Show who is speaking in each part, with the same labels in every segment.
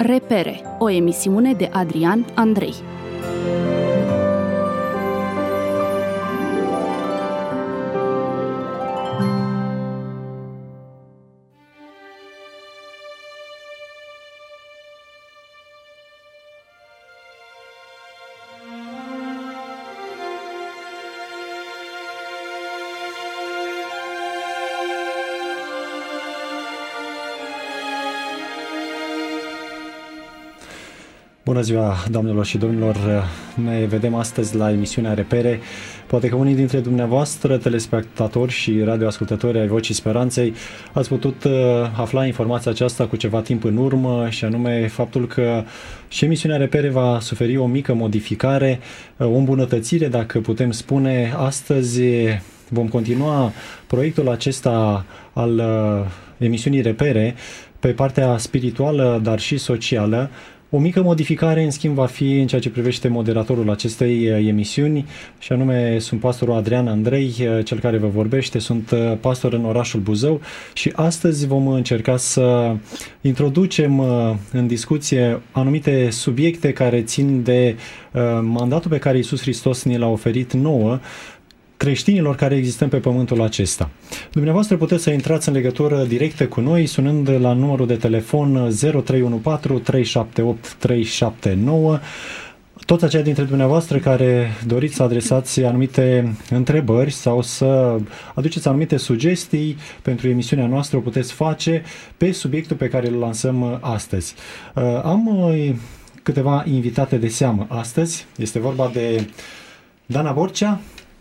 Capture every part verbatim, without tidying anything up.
Speaker 1: Repere, o emisiune de Adrian Andrei.
Speaker 2: Bună ziua, doamnelor și domnilor! Ne vedem astăzi la emisiunea Repere. Poate că unii dintre dumneavoastră, telespectatori și radioascultători ai Vocii Speranței, ați putut afla informația aceasta cu ceva timp în urmă, și anume faptul că și emisiunea Repere va suferi o mică modificare, o îmbunătățire, dacă putem spune. Astăzi vom continua proiectul acesta al emisiunii Repere pe partea spirituală, dar și socială. O mică modificare, în schimb, va fi în ceea ce privește moderatorul acestei emisiuni, și anume sunt pastorul Adrian Andrei, cel care vă vorbește. Sunt pastor în orașul Buzău și astăzi vom încerca să introducem în discuție anumite subiecte care țin de mandatul pe care Iisus Hristos ne l-a oferit nouă, creștinilor care existăm pe pământul acesta. Dumneavoastră puteți să intrați în legătură directă cu noi sunând la numărul de telefon zero trei unu patru trei șapte opt trei șapte nouă. Toți aceia dintre dumneavoastră care doriți să adresați anumite întrebări sau să aduceți anumite sugestii pentru emisiunea noastră, o puteți face pe subiectul pe care îl lansăm astăzi. Am câteva invitate de seamă astăzi. Este vorba de Dana Borcea,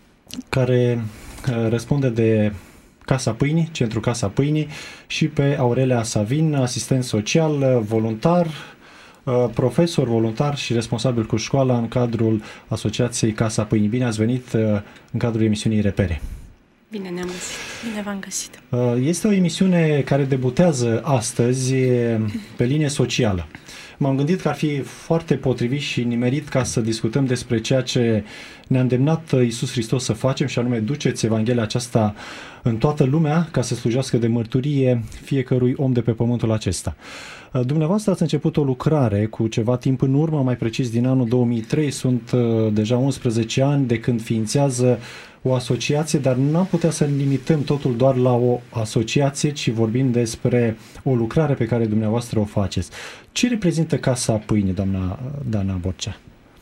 Speaker 2: care răspunde de Casa Pâinii, Centrul Casa Pâinii, și pe Aurelia Savin, asistent social, voluntar, profesor voluntar și responsabil cu școala în cadrul Asociației Casa Pâinii. Bine ați venit în cadrul emisiunii Repere.
Speaker 3: Bine ne-am găsit. Bine v-am găsit.
Speaker 2: Este o emisiune care debutează astăzi pe linie socială. M-am gândit că ar fi foarte potrivit și nimerit ca să discutăm despre ceea ce ne-a îndemnat Iisus Hristos să facem, și anume duceți Evanghelia aceasta în toată lumea ca să slujească de mărturie fiecărui om de pe pământul acesta. Dumneavoastră ați început o lucrare cu ceva timp în urmă, mai precis din anul două mii trei, sunt deja unsprezece ani de când ființează o asociație, dar nu am putea să limităm totul doar la o asociație, ci vorbim despre o lucrare pe care dumneavoastră o faceți. Ce reprezintă Casa Pâinii, doamna Dana Borcea?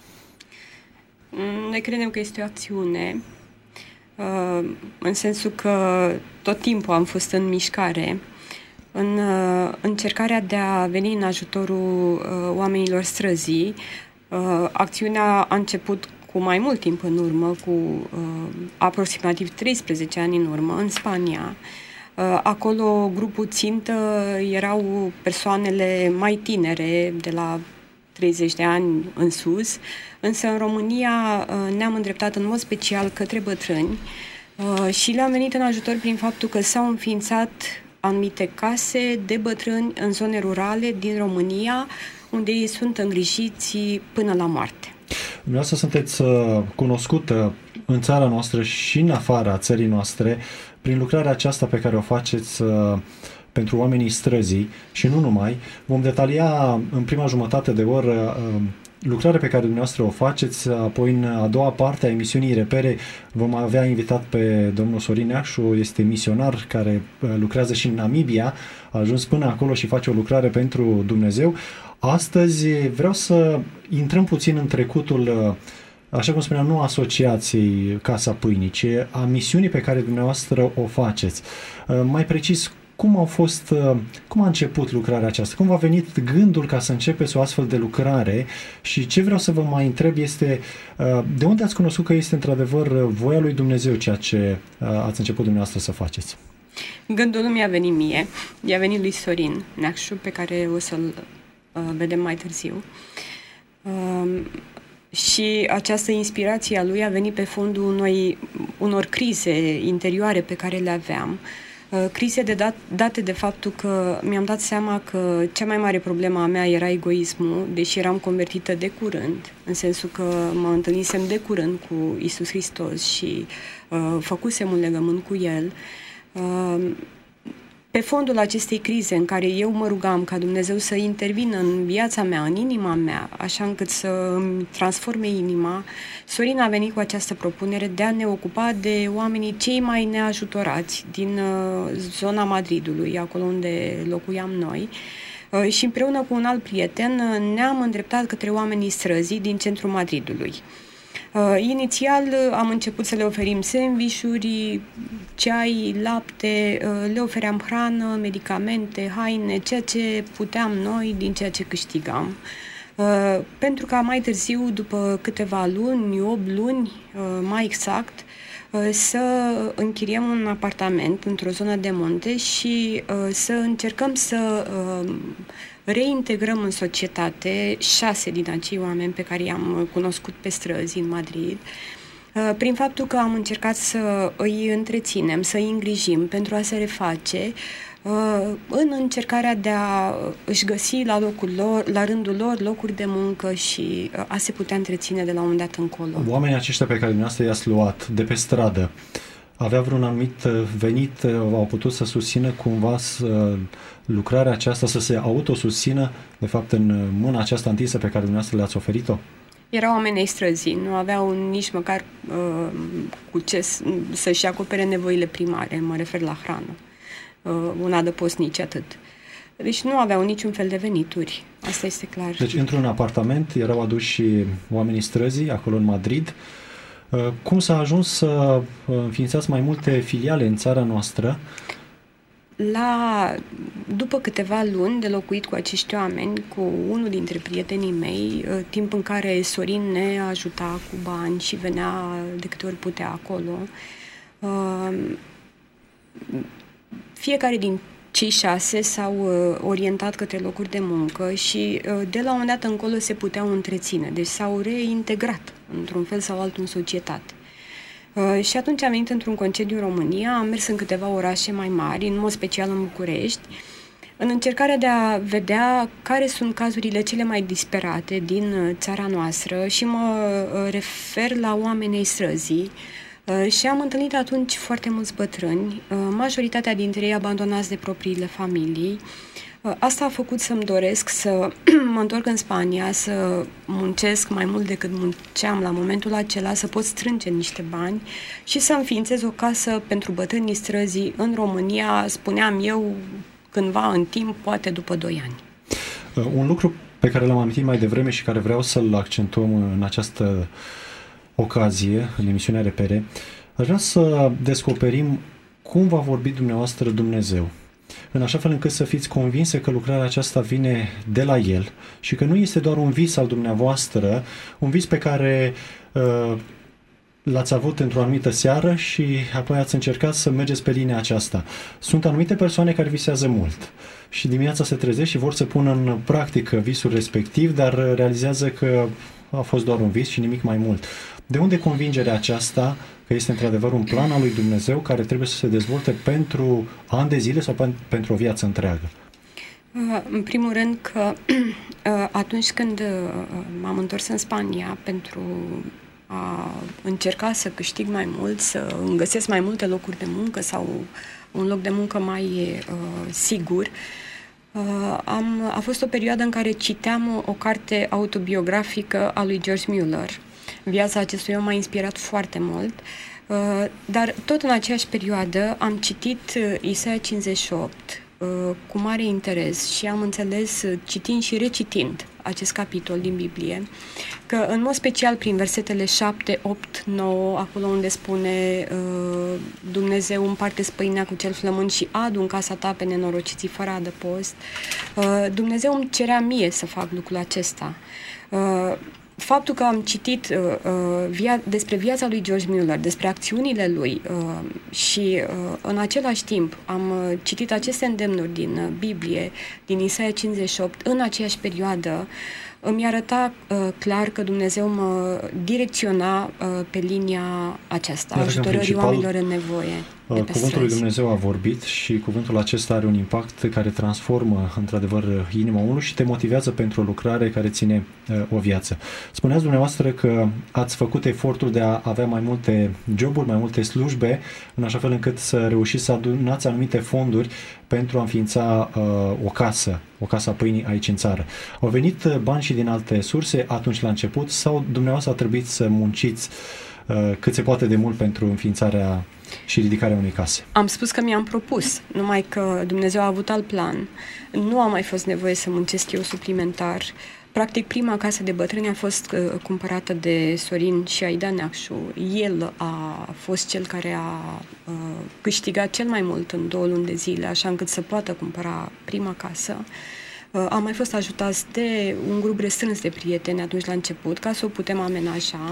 Speaker 3: Noi credem că este o acțiune, în sensul că tot timpul am fost în mișcare, în încercarea de a veni în ajutorul oamenilor străzii. Acțiunea a început cu mai mult timp în urmă, cu aproximativ treisprezece ani în urmă, în Spania. Acolo grupul țintă erau persoanele mai tinere, de la treizeci de ani în sus, însă în România ne-am îndreptat în mod special către bătrâni și le-am venit în ajutor prin faptul că s-au înființat anumite case de bătrâni în zone rurale din România, unde ei sunt îngrijiți până la moarte.
Speaker 2: Dumneavoastră sunteți cunoscută în țara noastră și în afara țării noastre prin lucrarea aceasta pe care o faceți pentru oamenii străzii și nu numai. Vom detalia în prima jumătate de oră lucrarea pe care dumneavoastră o faceți, apoi în a doua parte a emisiunii Repere vom avea invitat pe domnul Sorin Neacșu, este misionar care lucrează și în Namibia, a ajuns până acolo și face o lucrare pentru Dumnezeu. Astăzi vreau să intrăm puțin în trecutul, așa cum spuneam, nu asociației Casa Pâinii, ci a misiunii pe care dumneavoastră o faceți. Mai precis, cum au fost, cum a început lucrarea aceasta? Cum v-a venit gândul ca să începeți o astfel de lucrare? Și ce vreau să vă mai întreb este, de unde ați cunoscut că este într-adevăr voia lui Dumnezeu ceea ce ați început dumneavoastră să faceți?
Speaker 3: Gândul nu mi-a venit mie, i-a venit lui Sorin Neacșu, pe care o să-l uh, vedem mai târziu. Uh, și această inspirație a lui a venit pe fondul unui, unor crize interioare pe care le aveam. Uh, crize de dat, date de faptul că mi-am dat seama că cea mai mare problemă a mea era egoismul, deși eram convertită de curând, în sensul că mă întâlnisem de curând cu Iisus Hristos și uh, făcusem un legământ cu El. Uh, pe pe fondul acestei crize în care eu mă rugam ca Dumnezeu să intervină în viața mea, în inima mea, așa încât să îmi transforme inima, Sorin a venit cu această propunere de a ne ocupa de oamenii cei mai neajutorați din zona Madridului, acolo unde locuiam noi, și împreună cu un alt prieten ne-am îndreptat către oamenii străzii din centrul Madridului. Uh, inițial uh, am început să le oferim sandvișuri, ceai, lapte, uh, le ofeream hrană, medicamente, haine, ceea ce puteam noi din ceea ce câștigam. Uh, pentru ca mai târziu, după câteva luni, opt luni, uh, mai exact, uh, să închiriem un apartament într-o zonă de munte și uh, să încercăm să uh, reintegrăm în societate șase din acei oameni pe care i-am cunoscut pe străzi în Madrid, prin faptul că am încercat să îi întreținem, să îi îngrijim pentru a se reface, în încercarea de a își găsi la locul lor, la rândul lor, locuri de muncă și a se putea întreține de la un moment dat încolo.
Speaker 2: Oamenii aceștia pe care dumneavoastră i-ați luat de pe stradă, avea vreun anumit venit, au putut să susțină cumva să, lucrarea aceasta, să se autosusțină, de fapt, în mâna aceasta întinsă pe care dumneavoastră le-ați oferit-o?
Speaker 3: Erau oameni străzi, nu aveau nici măcar uh, cu ce să-și acopere nevoile primare, mă refer la hrană, uh, un adăpost, nici atât. Deci nu aveau niciun fel de venituri, asta este clar.
Speaker 2: Deci, într-un apartament erau aduși oamenii străzii, acolo în Madrid. Cum s-a ajuns să înființați mai multe filiale în țara noastră?
Speaker 3: La, după câteva luni de locuit cu acești oameni, cu unul dintre prietenii mei, timp în care Sorin ne ajuta cu bani și venea de câte ori putea acolo, fiecare din cei șase s-au orientat către locuri de muncă și de la un moment dat încolo se puteau întreține, deci s-au reintegrat într-un fel sau altul în societate. Uh, și atunci am venit într-un concediu în România, am mers în câteva orașe mai mari, în mod special în București, în încercarea de a vedea care sunt cazurile cele mai disperate din țara noastră și mă uh, refer la oamenii străzii. Uh, și am întâlnit atunci foarte mulți bătrâni, uh, majoritatea dintre ei abandonați de propriile familii. Uh, asta a făcut să-mi doresc să mă întorc în Spania, să muncesc mai mult decât munceam la momentul acela, să pot strânge niște bani și să înființez o casă pentru bătrânii străzii în România, spuneam eu, cândva în timp, poate după doi ani.
Speaker 2: Uh, un lucru pe care l-am amintit mai devreme și care vreau să-l accentuăm în această ocazie, în emisiunea Repere, aș vrea să descoperim cum va vorbi dumneavoastră Dumnezeu, în așa fel încât să fiți convinse că lucrarea aceasta vine de la El și că nu este doar un vis al dumneavoastră, un vis pe care uh, l-ați avut într-o anumită seară și apoi ați încercat să mergeți pe linia aceasta. Sunt anumite persoane care visează mult și dimineața se trezesc și vor să pună în practică visul respectiv, dar realizează că a fost doar un vis și nimic mai mult. De unde convingerea aceasta că este într-adevăr un plan al lui Dumnezeu care trebuie să se dezvolte pentru ani de zile sau pentru o viață întreagă?
Speaker 3: În primul rând că atunci când m-am întors în Spania pentru a încerca să câștig mai mult, să îmi găsesc mai multe locuri de muncă sau un loc de muncă mai uh, sigur, uh, am, a fost o perioadă în care citeam o carte autobiografică a lui George Mueller. Viața acestui om m-a inspirat foarte mult, uh, dar tot în aceeași perioadă am citit uh, Isaia cincizeci și opt uh, cu mare interes și am înțeles, uh, citind și recitind acest capitol din Biblie, că în mod special prin versetele șapte, opt, nouă, acolo unde spune uh, Dumnezeu împarte spăinea cu cel flămând și adu în casa ta pe nenorociții fără adăpost, uh, Dumnezeu îmi cerea mie să fac lucrul acesta. Uh, Faptul că am citit uh, uh, via- despre viața lui George Mueller, despre acțiunile lui uh, și uh, în același timp am uh, citit aceste îndemnuri din uh, Biblie, din Isaia cincizeci și opt, în aceeași perioadă, îmi arăta uh, clar că Dumnezeu mă direcționa uh, pe linia aceasta, ajutorării oamenilor în nevoie.
Speaker 2: Cuvântul lui Dumnezeu a vorbit și cuvântul acesta are un impact care transformă într-adevăr inima omului și te motivează pentru o lucrare care ține uh, o viață. Spuneați dumneavoastră că ați făcut efortul de a avea mai multe joburi, mai multe slujbe, în așa fel încât să reușiți să adunați anumite fonduri pentru a înființa uh, o casă, o casă a pâinii aici în țară. Au venit bani și din alte surse atunci la început sau dumneavoastră a trebuit să munciți uh, cât se poate de mult pentru înființarea și ridicarea unei case?
Speaker 3: Am spus că mi-am propus, numai că Dumnezeu a avut alt plan. Nu a mai fost nevoie să muncesc eu suplimentar. Practic, prima casă de bătrâni a fost uh, cumpărată de Sorin și Aida Neacșu. El a fost cel care a uh, câștigat cel mai mult în două luni de zile, așa încât să poată cumpăra prima casă. Uh, am mai fost ajutați de un grup restrâns de prieteni atunci la început, ca să o putem amenaja.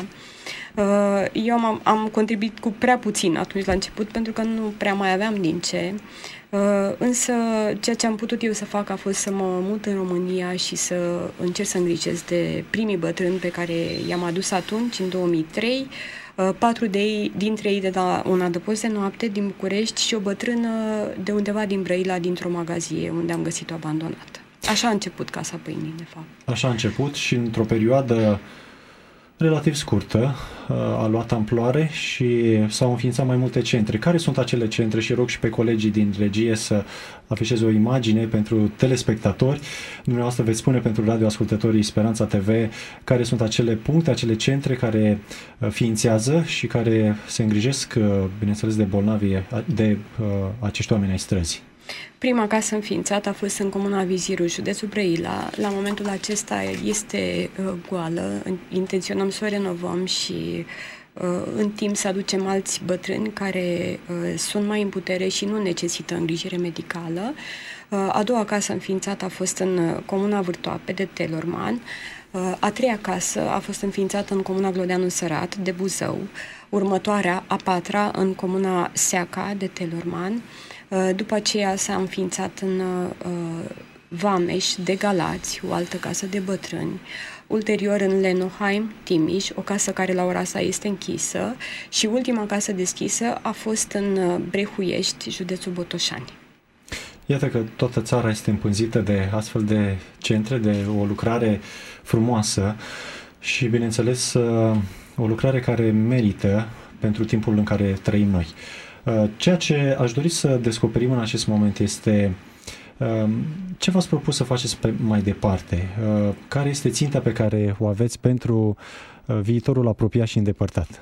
Speaker 3: Uh, eu am, am contribuit cu prea puțin atunci la început, pentru că nu prea mai aveam din ce. Uh, însă ceea ce am putut eu să fac a fost să mă mut în România și să încerc să îngrijesc de primii bătrâni pe care i-am adus atunci, în două mii trei, uh, patru de ei, dintre ei de la un adăpost de noapte din București și o bătrână de undeva din Brăila, dintr-o magazie unde am găsit-o abandonată. Așa a început Casa Pâinii, de fapt.
Speaker 2: Așa a început și într-o perioadă relativ scurtă a luat amploare și s-au înființat mai multe centre. Care sunt acele centre? Și rog și pe colegii din regie să afișeze o imagine pentru telespectatori. Dumneavoastră veți spune pentru radioascultătorii Speranța T V care sunt acele puncte, acele centre care ființează și care se îngrijesc, bineînțeles, de bolnavi, de uh, acești oameni ai străzii.
Speaker 3: Prima casă înființată a fost în comuna Viziru, județul Brăila. La momentul acesta este uh, goală. Intenționăm să o renovăm și uh, în timp să aducem alți bătrâni care uh, sunt mai în putere și nu necesită îngrijire medicală. Uh, a doua casă înființată a fost în comuna Vârtoape de Telorman. Uh, a treia casă a fost înființată în comuna Glodeanu Sărat de Buzău. Următoarea, a patra, în comuna Seaca de Telorman. După aceea s-a înființat în uh, Vameș de Galați, o altă casă de bătrâni. Ulterior în Lenoheim, Timiș, o casă care la ora asta este închisă. Și ultima casă deschisă a fost în Brehuiești, județul Botoșani.
Speaker 2: Iată că toată țara este împânzită de astfel de centre, de o lucrare frumoasă și, bineînțeles, o lucrare care merită pentru timpul în care trăim noi. Ceea ce aș dori să descoperim în acest moment este ce v-ați propus să faceți pe mai departe? Care este ținta pe care o aveți pentru viitorul apropiat și îndepărtat?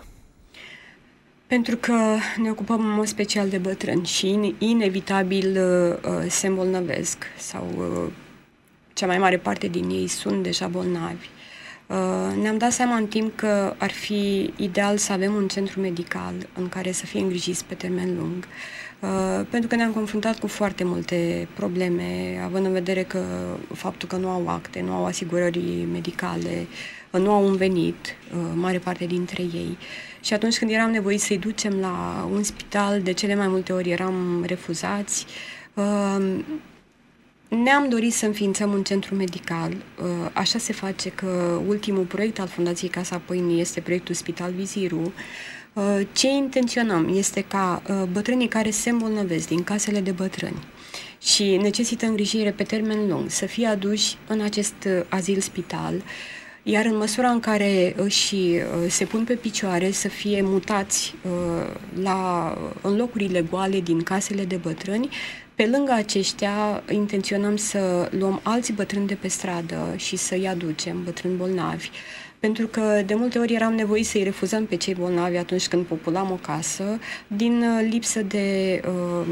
Speaker 3: Pentru că ne ocupăm în mod special de bătrâni și inevitabil se îmbolnăvesc sau cea mai mare parte din ei sunt deja bolnavi. Uh, ne-am dat seama în timp că ar fi ideal să avem un centru medical în care să fie îngrijiți pe termen lung, uh, pentru că ne-am confruntat cu foarte multe probleme, având în vedere că faptul că nu au acte, nu au asigurări medicale, uh, nu au un venit, uh, mare parte dintre ei. Și atunci când eram nevoiți să-i ducem la un spital, de cele mai multe ori eram refuzați. Uh, Ne-am dorit să înființăm un centru medical. Așa se face că ultimul proiect al Fundației Casa Pâinii este proiectul Spital Viziru. Ce intenționăm este ca bătrânii care se îmbolnăvesc din casele de bătrâni și necesită îngrijire pe termen lung să fie aduși în acest azil-spital, iar în măsura în care și se pun pe picioare să fie mutați la, în locurile goale din casele de bătrâni. Pe lângă aceștia, intenționăm să luăm alți bătrâni de pe stradă și să-i aducem, bătrâni bolnavi, pentru că de multe ori eram nevoiți să-i refuzăm pe cei bolnavi atunci când populam o casă, din lipsă de uh,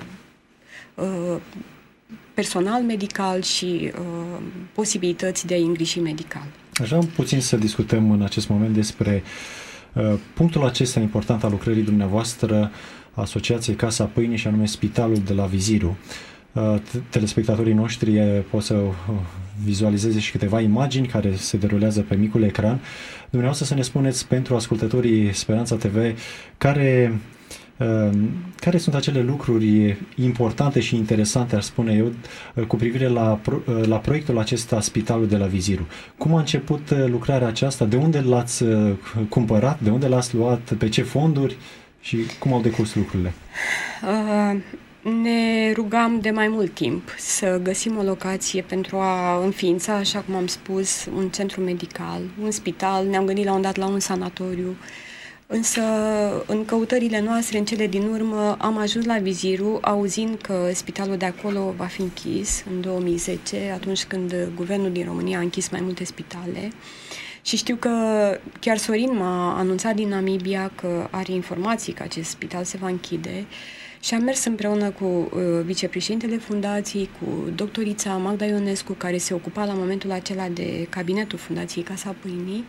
Speaker 3: uh, personal medical și uh, posibilități de a-i îngriji medical.
Speaker 2: Așa puțin să discutăm în acest moment despre uh, punctul acesta important al lucrării dumneavoastră, Asociației Casa Pâinii, și anume Spitalul de la Viziru. Telespectatorii noștri pot să vizualizeze și câteva imagini care se derulează pe micul ecran. Dumneavoastră să ne spuneți pentru ascultătorii Speranța T V care Care sunt acele lucruri importante și interesante, aș spune eu, cu privire la, la proiectul acesta, Spitalul de la Viziru? Cum a început lucrarea aceasta? De unde l-ați cumpărat? De unde l-ați luat? Pe ce fonduri? Și cum au decurs lucrurile?
Speaker 3: Uh, ne rugam de mai mult timp să găsim o locație pentru a înființa, așa cum am spus, un centru medical, un spital. Ne-am gândit la un dat la un sanatoriu. Însă, în căutările noastre, în cele din urmă, am ajuns la Viziru, auzind că spitalul de acolo va fi închis în două mii zece, atunci când guvernul din România a închis mai multe spitale. Și știu că chiar Sorin m-a anunțat din Namibia că are informații că acest spital se va închide și am mers împreună cu uh, vicepreședintele fundației, cu doctorița Magda Ionescu, care se ocupa la momentul acela de cabinetul Fundației Casa Pâinii,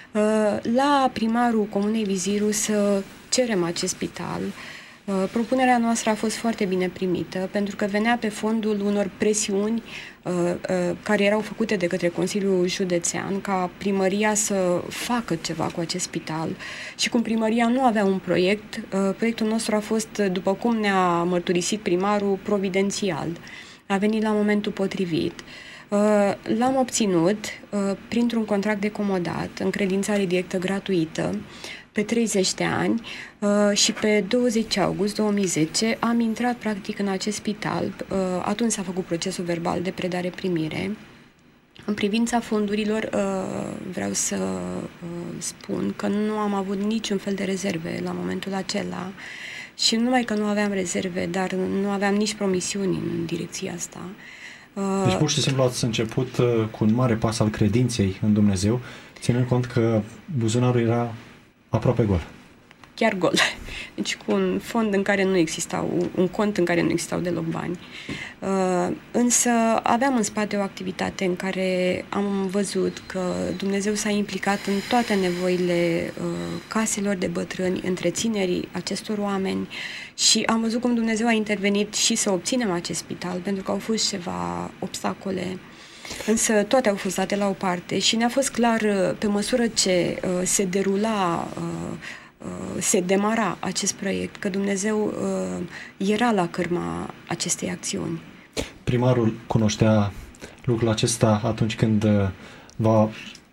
Speaker 3: la primarul Comunei Viziru să cerem acest spital. Propunerea noastră a fost foarte bine primită, pentru că venea pe fondul unor presiuni care erau făcute de către Consiliul Județean ca primăria să facă ceva cu acest spital. Și cum primăria nu avea un proiect, proiectul nostru a fost, după cum ne-a mărturisit primarul, providențial. A venit la momentul potrivit. L-am obținut printr-un contract de comodat, încredințare directă gratuită, pe treizeci de ani și pe douăzeci august două mii zece am intrat practic în acest spital. Atunci s-a făcut procesul verbal de predare-primire. În privința fondurilor vreau să spun că nu am avut niciun fel de rezerve la momentul acela și nu numai că nu aveam rezerve, dar nu aveam nici promisiuni în direcția asta.
Speaker 2: Deci pur și simplu ați început cu un mare pas al credinței în Dumnezeu, ținând cont că buzunarul era aproape gol.
Speaker 3: Chiar gol. Deci cu un fond în care nu existau, un cont în care nu existau deloc bani. Uh, însă aveam în spate o activitate în care am văzut că Dumnezeu s-a implicat în toate nevoile uh, caselor de bătrâni, întreținerii acestor oameni și am văzut cum Dumnezeu a intervenit și să obținem acest spital, pentru că au fost ceva obstacole. Însă toate au fost date la o parte și ne-a fost clar, pe măsură ce uh, se derula, uh, uh, se demara acest proiect, că Dumnezeu uh, era la cârma acestei acțiuni.
Speaker 2: Primarul cunoștea lucrul acesta atunci când uh, va,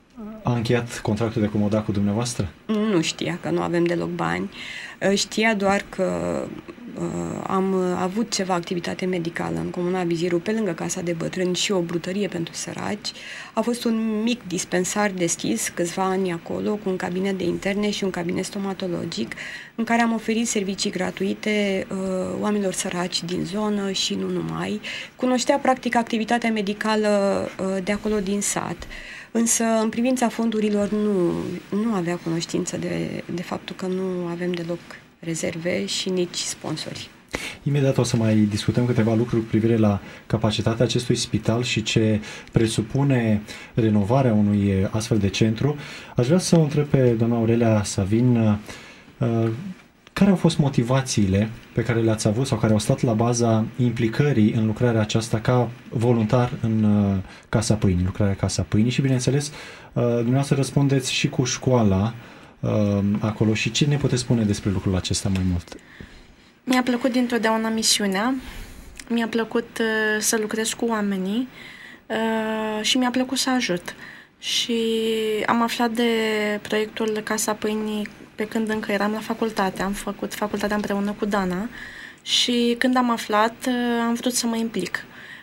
Speaker 2: a încheiat contractul de comodat cu dumneavoastră?
Speaker 3: Nu știa că nu avem deloc bani. Știa doar că uh, am avut ceva activitate medicală în Comuna Viziru, pe lângă Casa de Bătrâni și o brutărie pentru săraci. A fost un mic dispensar deschis câțiva ani acolo, cu un cabinet de interne și un cabinet stomatologic, în care am oferit servicii gratuite uh, oamenilor săraci din zonă și nu numai. Cunoștea practic activitatea medicală uh, de acolo din sat. Însă, în privința fondurilor, nu, nu avea cunoștință de, de faptul că nu avem deloc rezerve și nici sponsori.
Speaker 2: Imediat o să mai discutăm câteva lucruri cu privire la capacitatea acestui spital și ce presupune renovarea unui astfel de centru. Aș vrea să o întreb pe doamna Aurelia Savin, care au fost motivațiile pe care le-ați avut sau care au stat la baza implicării în lucrarea aceasta ca voluntar în uh, Casa Pâinii, lucrarea Casa Pâinii și, bineînțeles, uh, dumneavoastră răspundeți și cu școala uh, acolo și ce ne puteți spune despre lucrul acesta mai mult?
Speaker 4: Mi-a plăcut dintotdeauna misiunea, mi-a plăcut uh, să lucrez cu oamenii uh, și mi-a plăcut să ajut. Și am aflat de proiectul Casa Pâinii pe când încă eram la facultate. Am făcut facultatea împreună cu Dana și când am aflat, am vrut să mă implic.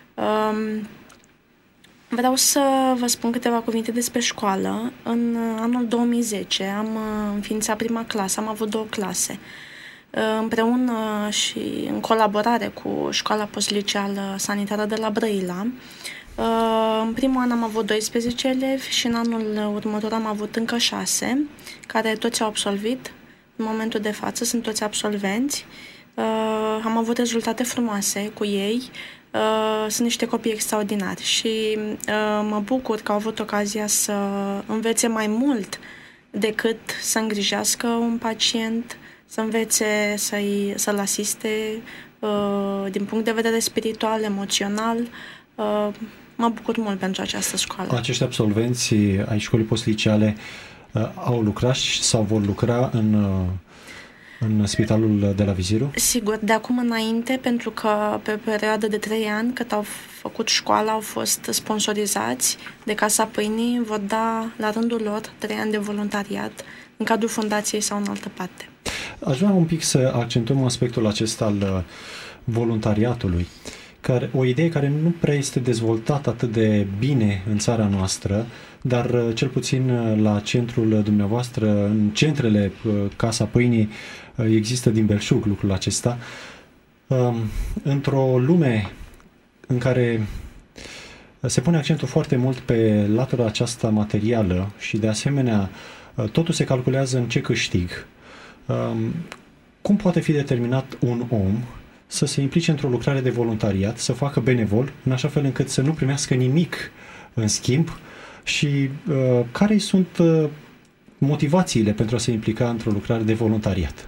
Speaker 4: Vreau să vă spun câteva cuvinte despre școală. În anul două mii zece am înființat prima clasă, am avut două clase. Împreună și în colaborare cu Școala Postliceală Sanitară de la Brăila. În primul an am avut doisprezece elevi și în anul următor am avut încă șase, care toți au absolvit. În momentul de față sunt toți absolvenți. Am avut rezultate frumoase cu ei. Sunt niște copii extraordinari și mă bucur că au avut ocazia să învețe mai mult decât să îngrijească un pacient, să învețe să-i, să-l asiste din punct de vedere spiritual, emoțional. Mă bucur mult pentru această școală.
Speaker 2: Acești absolvenți ai școlii postliceale uh, au lucrat sau vor lucra în, uh, în spitalul de la Viziru?
Speaker 4: Sigur, de acum înainte, pentru că pe perioadă de trei ani, cât au făcut școala, au fost sponsorizați de Casa Pâinii, vor da la rândul lor trei ani de voluntariat în cadrul fundației sau în altă parte.
Speaker 2: Aș vrea un pic să accentuăm aspectul acesta al voluntariatului, care, o idee care nu prea este dezvoltată atât de bine în țara noastră, dar cel puțin la centrul dumneavoastră, în centrele Casa Pâinii, există din belșug lucrul acesta. Într-o lume în care se pune accentul foarte mult pe latura aceasta materială și de asemenea totul se calculează în ce câștig, cum poate fi determinat un om să se implice într-o lucrare de voluntariat, să facă benevol, în așa fel încât să nu primească nimic în schimb și uh, care sunt uh, motivațiile pentru a se implica într-o lucrare de voluntariat?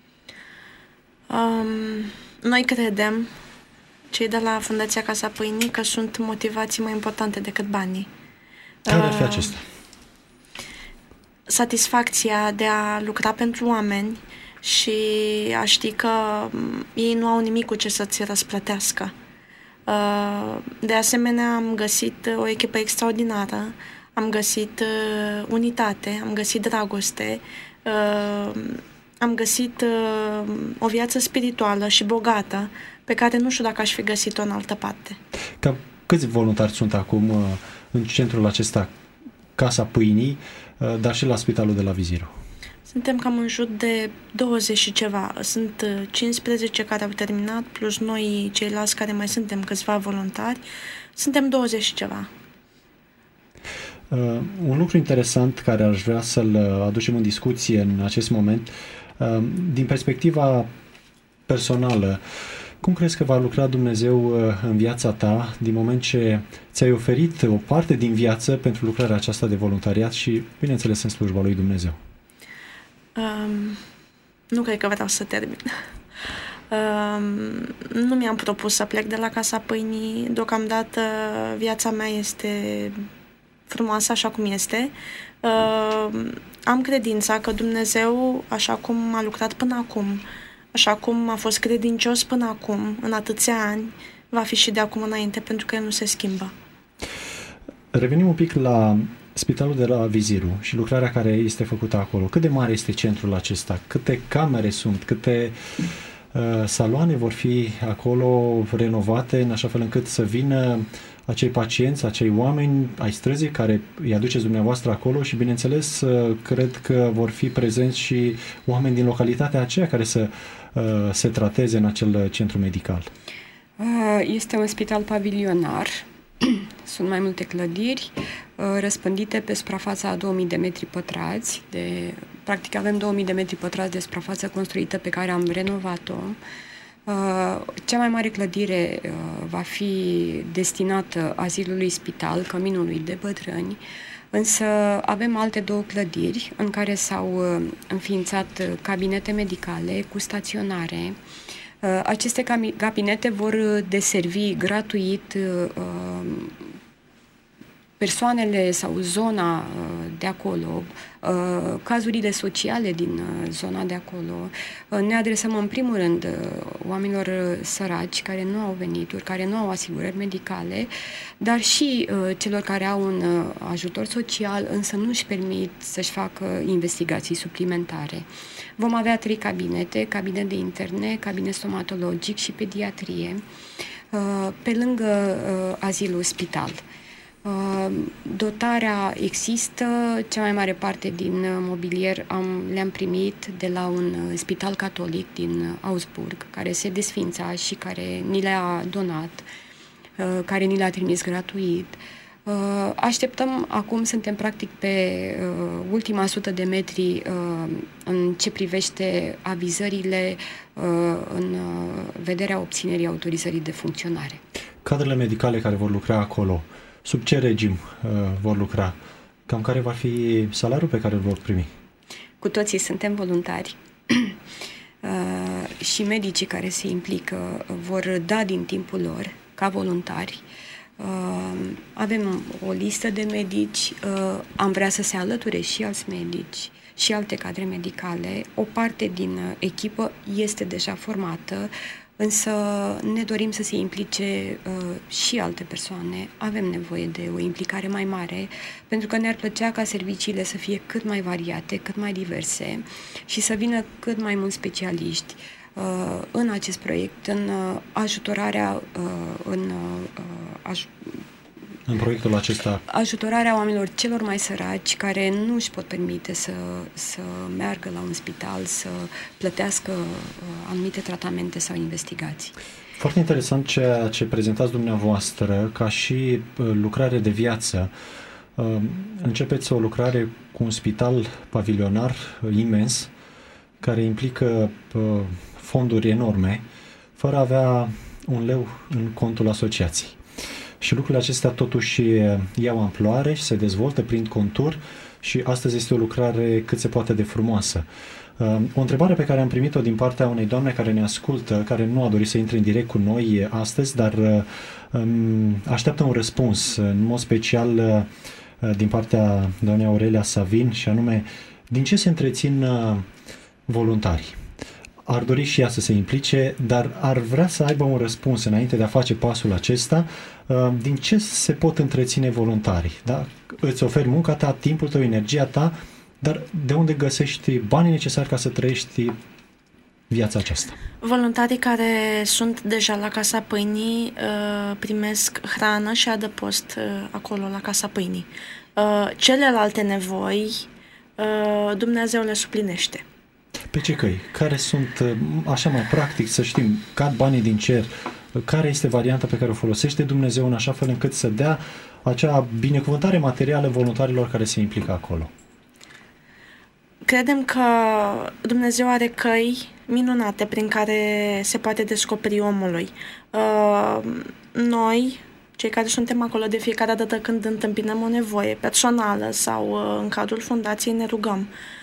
Speaker 4: Um, noi credem, cei de la Fundația Casa Pâinii, că sunt motivații mai importante decât banii.
Speaker 2: Care ar fi acestea?
Speaker 4: Satisfacția de a lucra pentru oameni și a ști că ei nu au nimic cu ce să-ți răsplătească. De asemenea, am găsit o echipă extraordinară, am găsit unitate, am găsit dragoste, am găsit o viață spirituală și bogată pe care nu știu dacă aș fi găsit-o în altă parte.
Speaker 2: Cam câți voluntari sunt acum în centrul acesta, Casa Pâinii, dar și la Spitalul de la Viziru?
Speaker 4: Suntem cam în jur de douăzeci și ceva. Sunt cincisprezece care au terminat, plus noi ceilalți care mai suntem câțiva voluntari. Suntem douăzeci și ceva.
Speaker 2: Uh, un lucru interesant care aș vrea să-l aducem în discuție în acest moment, uh, din perspectiva personală, cum crezi că va lucra Dumnezeu uh, în viața ta din moment ce ți-ai oferit o parte din viață pentru lucrarea aceasta de voluntariat și, bineînțeles, în slujba lui Dumnezeu?
Speaker 4: Um, nu cred că vreau să termin. Um, nu mi-am propus să plec de la Casa Pâinii. Deocamdată viața mea este frumoasă așa cum este. Um, am credința că Dumnezeu, așa cum a lucrat până acum, așa cum a fost credincios până acum, în atâția ani, va fi și de acum înainte, pentru că El nu se schimbă.
Speaker 2: Revenim un pic la Spitalul de la Viziru și lucrarea care este făcută acolo. Cât de mare este centrul acesta? Câte camere sunt? Câte uh, saloane vor fi acolo renovate în așa fel încât să vină acei pacienți, acei oameni ai străzii care îi aduceți dumneavoastră acolo și, bineînțeles, uh, cred că vor fi prezenți și oameni din localitatea aceea care să uh, se trateze în acel centru medical.
Speaker 3: Este un spital pavilionar. Sunt mai multe clădiri uh, răspândite pe suprafața a două mii de metri pătrați. De, practic avem două mii de metri pătrați de suprafață construită pe care am renovat-o. Uh, cea mai mare clădire uh, va fi destinată azilului spital, căminului de bătrâni, însă avem alte două clădiri în care s-au uh, înființat cabinete medicale cu staționare. Aceste cabinete vor deservi gratuit persoanele sau zona de acolo, cazurile sociale din zona de acolo. Ne adresăm în primul rând oamenilor săraci care nu au venituri, care nu au asigurări medicale, dar și celor care au un ajutor social, însă nu își permit să-și facă investigații suplimentare. Vom avea trei cabinete, cabinet de interne, cabinet stomatologic și pediatrie, pe lângă azilul spital. Dotarea există, cea mai mare parte din mobilier am, le-am primit de la un spital catolic din Augsburg, care se desfința și care ni le-a donat, care ni le-a trimis gratuit. Așteptăm, acum suntem practic pe ultima sută de metri în ce privește avizările în vederea obținerii autorizării de funcționare.
Speaker 2: Cadrele medicale care vor lucra acolo, sub ce regim uh, vor lucra? Cam care va fi salariul pe care îl vor primi?
Speaker 3: Cu toții suntem voluntari uh, și medicii care se implică vor da din timpul lor ca voluntari. Uh, avem o listă de medici, uh, am vrea să se alăture și alți medici și alte cadre medicale. O parte din echipă este deja formată, însă ne dorim să se implice uh, și alte persoane. Avem nevoie de o implicare mai mare, pentru că ne-ar plăcea ca serviciile să fie cât mai variate, cât mai diverse și să vină cât mai mulți specialiști uh, în acest proiect, în uh, ajutorarea uh, în uh, aj-
Speaker 2: în proiectul acesta.
Speaker 3: Ajutorarea oamenilor celor mai săraci care nu își pot permite să, să meargă la un spital, să plătească uh, anumite tratamente sau investigații.
Speaker 2: Foarte interesant ceea ce prezentați dumneavoastră ca și uh, lucrare de viață. Uh, începeți o lucrare cu un spital pavilionar uh, imens, care implică uh, fonduri enorme, fără a avea un leu în contul asociației. Și lucrurile acestea totuși iau amploare și se dezvoltă prin contur și astăzi este o lucrare cât se poate de frumoasă. O întrebare pe care am primit-o din partea unei doamne care ne ascultă, care nu a dorit să intre în direct cu noi astăzi, dar așteaptă un răspuns, în mod special din partea doamnei Aurelia Savin, și anume, din ce se întrețin voluntarii? Ar dori și ea să se implice, dar ar vrea să aibă un răspuns înainte de a face pasul acesta. Din ce se pot întreține voluntarii? Da? Îți oferi munca ta, timpul tău, energia ta, dar de unde găsești banii necesari ca să trăiești viața aceasta?
Speaker 4: Voluntarii care sunt deja la Casa Pâinii primesc hrană și adăpost acolo la Casa Pâinii. Celelalte nevoi Dumnezeu le suplinește.
Speaker 2: Pe ce căi? Care sunt, așa mai practic, să știm, cad banii din cer, care este varianta pe care o folosește Dumnezeu în așa fel încât să dea acea binecuvântare materială voluntarilor care se implică acolo?
Speaker 4: Credem că Dumnezeu are căi minunate prin care se poate descoperi omului. Noi, cei care suntem acolo de fiecare dată când întâmpinăm o nevoie personală sau în cadrul fundației, ne rugăm.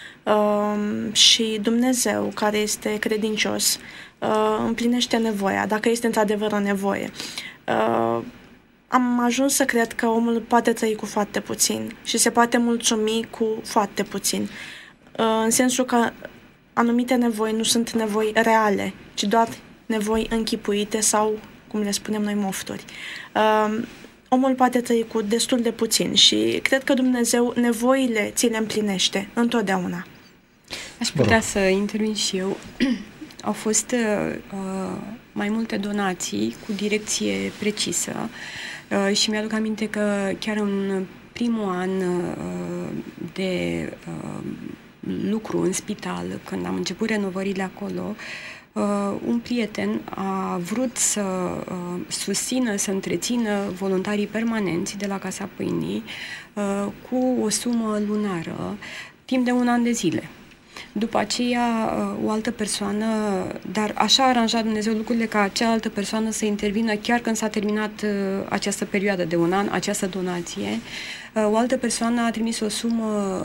Speaker 4: Uh, și Dumnezeu, care este credincios, uh, împlinește nevoia, dacă este într-adevăr o nevoie. Uh, am ajuns să cred că omul poate trăi cu foarte puțin și se poate mulțumi cu foarte puțin. Uh, în sensul că anumite nevoi nu sunt nevoi reale, ci doar nevoi închipuite sau, cum le spunem noi, mofturi. Uh, omul poate trăi cu destul de puțin și cred că Dumnezeu nevoile ți le împlinește întotdeauna.
Speaker 3: Aș putea să intervin și eu. Au fost uh, mai multe donații cu direcție precisă uh, și mi-aduc aminte că chiar în primul an uh, de uh, lucru în spital, când am început renovările acolo, uh, un prieten a vrut să uh, susțină, să întrețină voluntarii permanenți de la Casa Pâinii uh, cu o sumă lunară timp de un an de zile. După aceea, o altă persoană, dar așa a aranjat Dumnezeu lucrurile ca cealaltă persoană să intervină chiar când s-a terminat această perioadă de un an, această donație. O altă persoană a trimis o sumă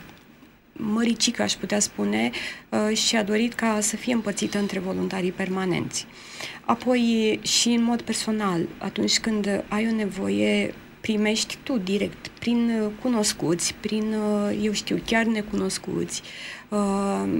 Speaker 3: măricică, aș putea spune, și a dorit ca să fie împărțită între voluntarii permanenți. Apoi, și în mod personal, atunci când ai o nevoie, primești tu direct, prin cunoscuți, prin, eu știu, chiar necunoscuți. Uh,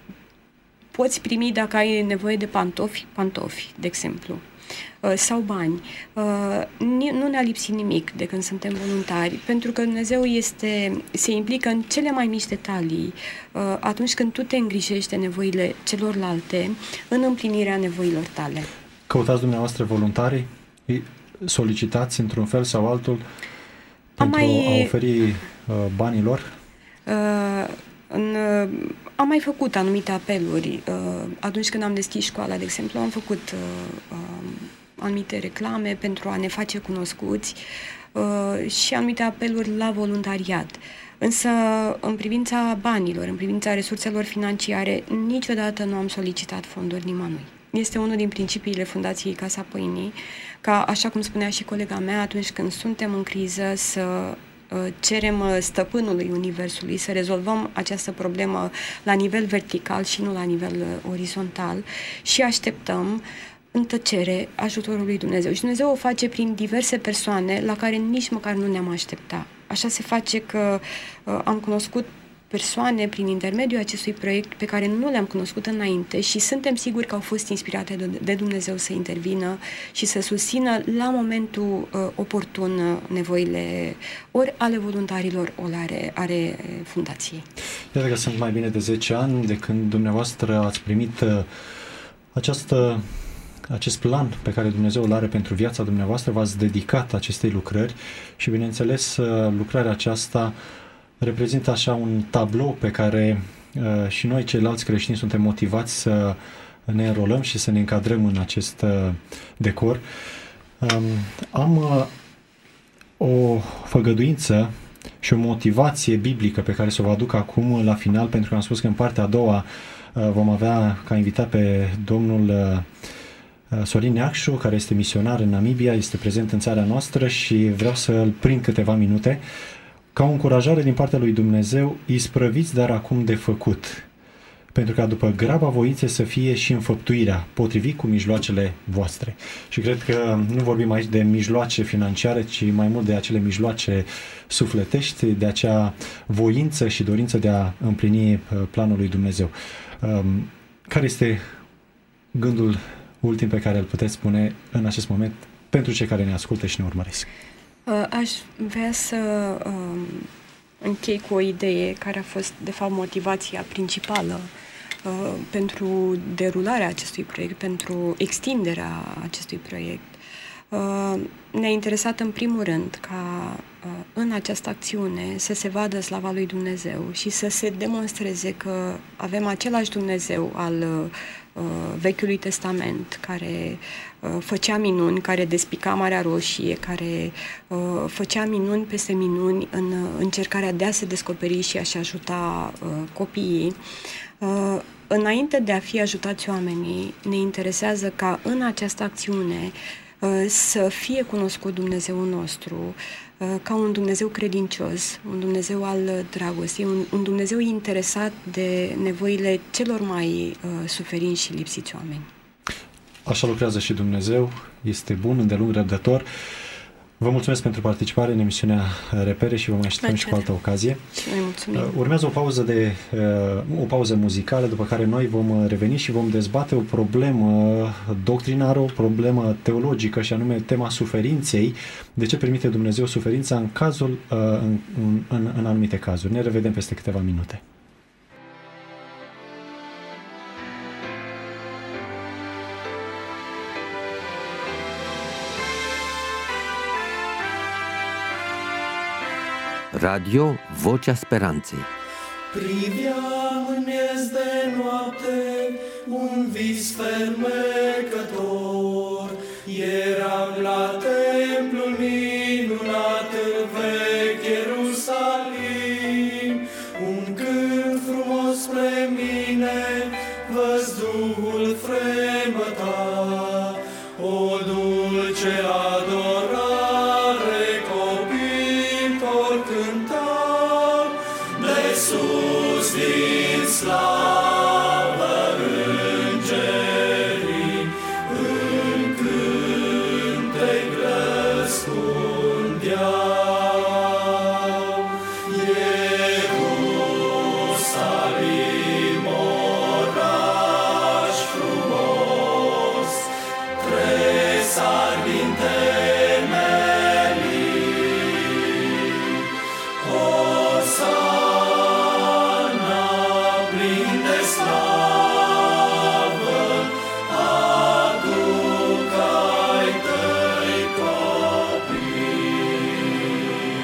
Speaker 3: poți primi, dacă ai nevoie de pantofi, pantofi, de exemplu, uh, sau bani. Uh, nu ne-a lipsit nimic de când suntem voluntari, pentru că Dumnezeu este, se implică în cele mai mici detalii uh, atunci când tu te îngrijești de nevoile celorlalte în împlinirea nevoilor tale.
Speaker 2: Căutați dumneavoastră voluntarii? Solicitați într-un fel sau altul pentru mai, a oferi uh, banii lor?
Speaker 3: Uh, în, uh, am mai făcut anumite apeluri. Uh, atunci când am deschis școala, de exemplu, am făcut uh, uh, anumite reclame pentru a ne face cunoscuți uh, și anumite apeluri la voluntariat. Însă, în privința banilor, în privința resurselor financiare, niciodată nu am solicitat fonduri nimănui. Este unul din principiile Fundației Casa Pâinii, ca, așa cum spunea și colega mea, atunci când suntem în criză, să uh, cerem stăpânului Universului să rezolvăm această problemă la nivel vertical și nu la nivel uh, orizontal și așteptăm în tăcere ajutorul lui Dumnezeu. Și Dumnezeu o face prin diverse persoane la care nici măcar nu ne-am aștepta. Așa se face că uh, am cunoscut persoane prin intermediul acestui proiect pe care nu le-am cunoscut înainte și suntem siguri că au fost inspirate de Dumnezeu să intervină și să susțină la momentul uh, oportun nevoile ori ale voluntarilor, ori ale, ale fundației.
Speaker 2: Iată că sunt mai bine de zece ani de când dumneavoastră ați primit uh, această acest plan pe care Dumnezeu îl are pentru viața dumneavoastră, v-ați dedicat acestei lucrări și, bineînțeles, lucrarea aceasta reprezintă așa un tablou pe care uh, și noi, ceilalți creștini, suntem motivați să ne înrolăm și să ne încadrăm în acest uh, decor. Um, am uh, o făgăduință și o motivație biblică pe care să o vă aduc acum la final, pentru că am spus că în partea a doua uh, vom avea ca invitat pe domnul uh, Sorin Neacșu, care este misionar în Namibia, este prezent în țara noastră și vreau să îl prind câteva minute ca o încurajare din partea lui Dumnezeu: isprăviți, dar acum de făcut, pentru ca după graba voinței să fie și înfăptuirea, potrivit cu mijloacele voastre. Și cred că nu vorbim aici de mijloace financiare, ci mai mult de acele mijloace sufletești, de acea voință și dorință de a împlini planul lui Dumnezeu. Care este gândul ultim pe care îl puteți spune în acest moment pentru cei care ne ascultă și ne urmăresc?
Speaker 3: Aș vrea să um, închei cu o idee care a fost, de fapt, motivația principală uh, pentru derularea acestui proiect, pentru extinderea acestui proiect. Uh, ne-a interesat, în primul rând, ca uh, în această acțiune să se vadă slava lui Dumnezeu și să se demonstreze că avem același Dumnezeu al uh, Vechiului Testament, care uh, făcea minuni, care despica Marea Roșie, care uh, făcea minuni peste minuni în uh, încercarea de a se descoperi și a-și ajuta uh, copiii. Uh, înainte de a fi ajutați oamenii, ne interesează ca în această acțiune uh, să fie cunoscut Dumnezeul nostru uh, ca un Dumnezeu credincios, un Dumnezeu al dragostei, un, un Dumnezeu interesat de nevoile celor mai uh, suferinți și lipsiți oameni.
Speaker 2: Așa lucrează și Dumnezeu, este bun, îndelung răbdător. Vă mulțumesc pentru participare în emisiunea Repere și vă mai așteptăm și cu altă ocazie.
Speaker 3: Noi mulțumim.
Speaker 2: Urmează o pauză, de, o pauză muzicală, după care noi vom reveni și vom dezbate o problemă doctrinară, o problemă teologică, și anume tema suferinței. De ce permite Dumnezeu suferința în, cazul, în, în, în anumite cazuri? Ne revedem peste câteva minute.
Speaker 5: Radio Vocea Speranței.
Speaker 6: Priveam în miez de noapte un vis fermecător. Eram la templul minunat în vechi Ierusalim. Un cânt frumos spre mine, văzduhul fremăta. O dulce adorare copilor cânta, de sus din slavă îngerii în cântec răspundeau. Ierusalim, oraș frumos, tresar din temelii. Osana, plin de slavă, aduc ai tăi copii.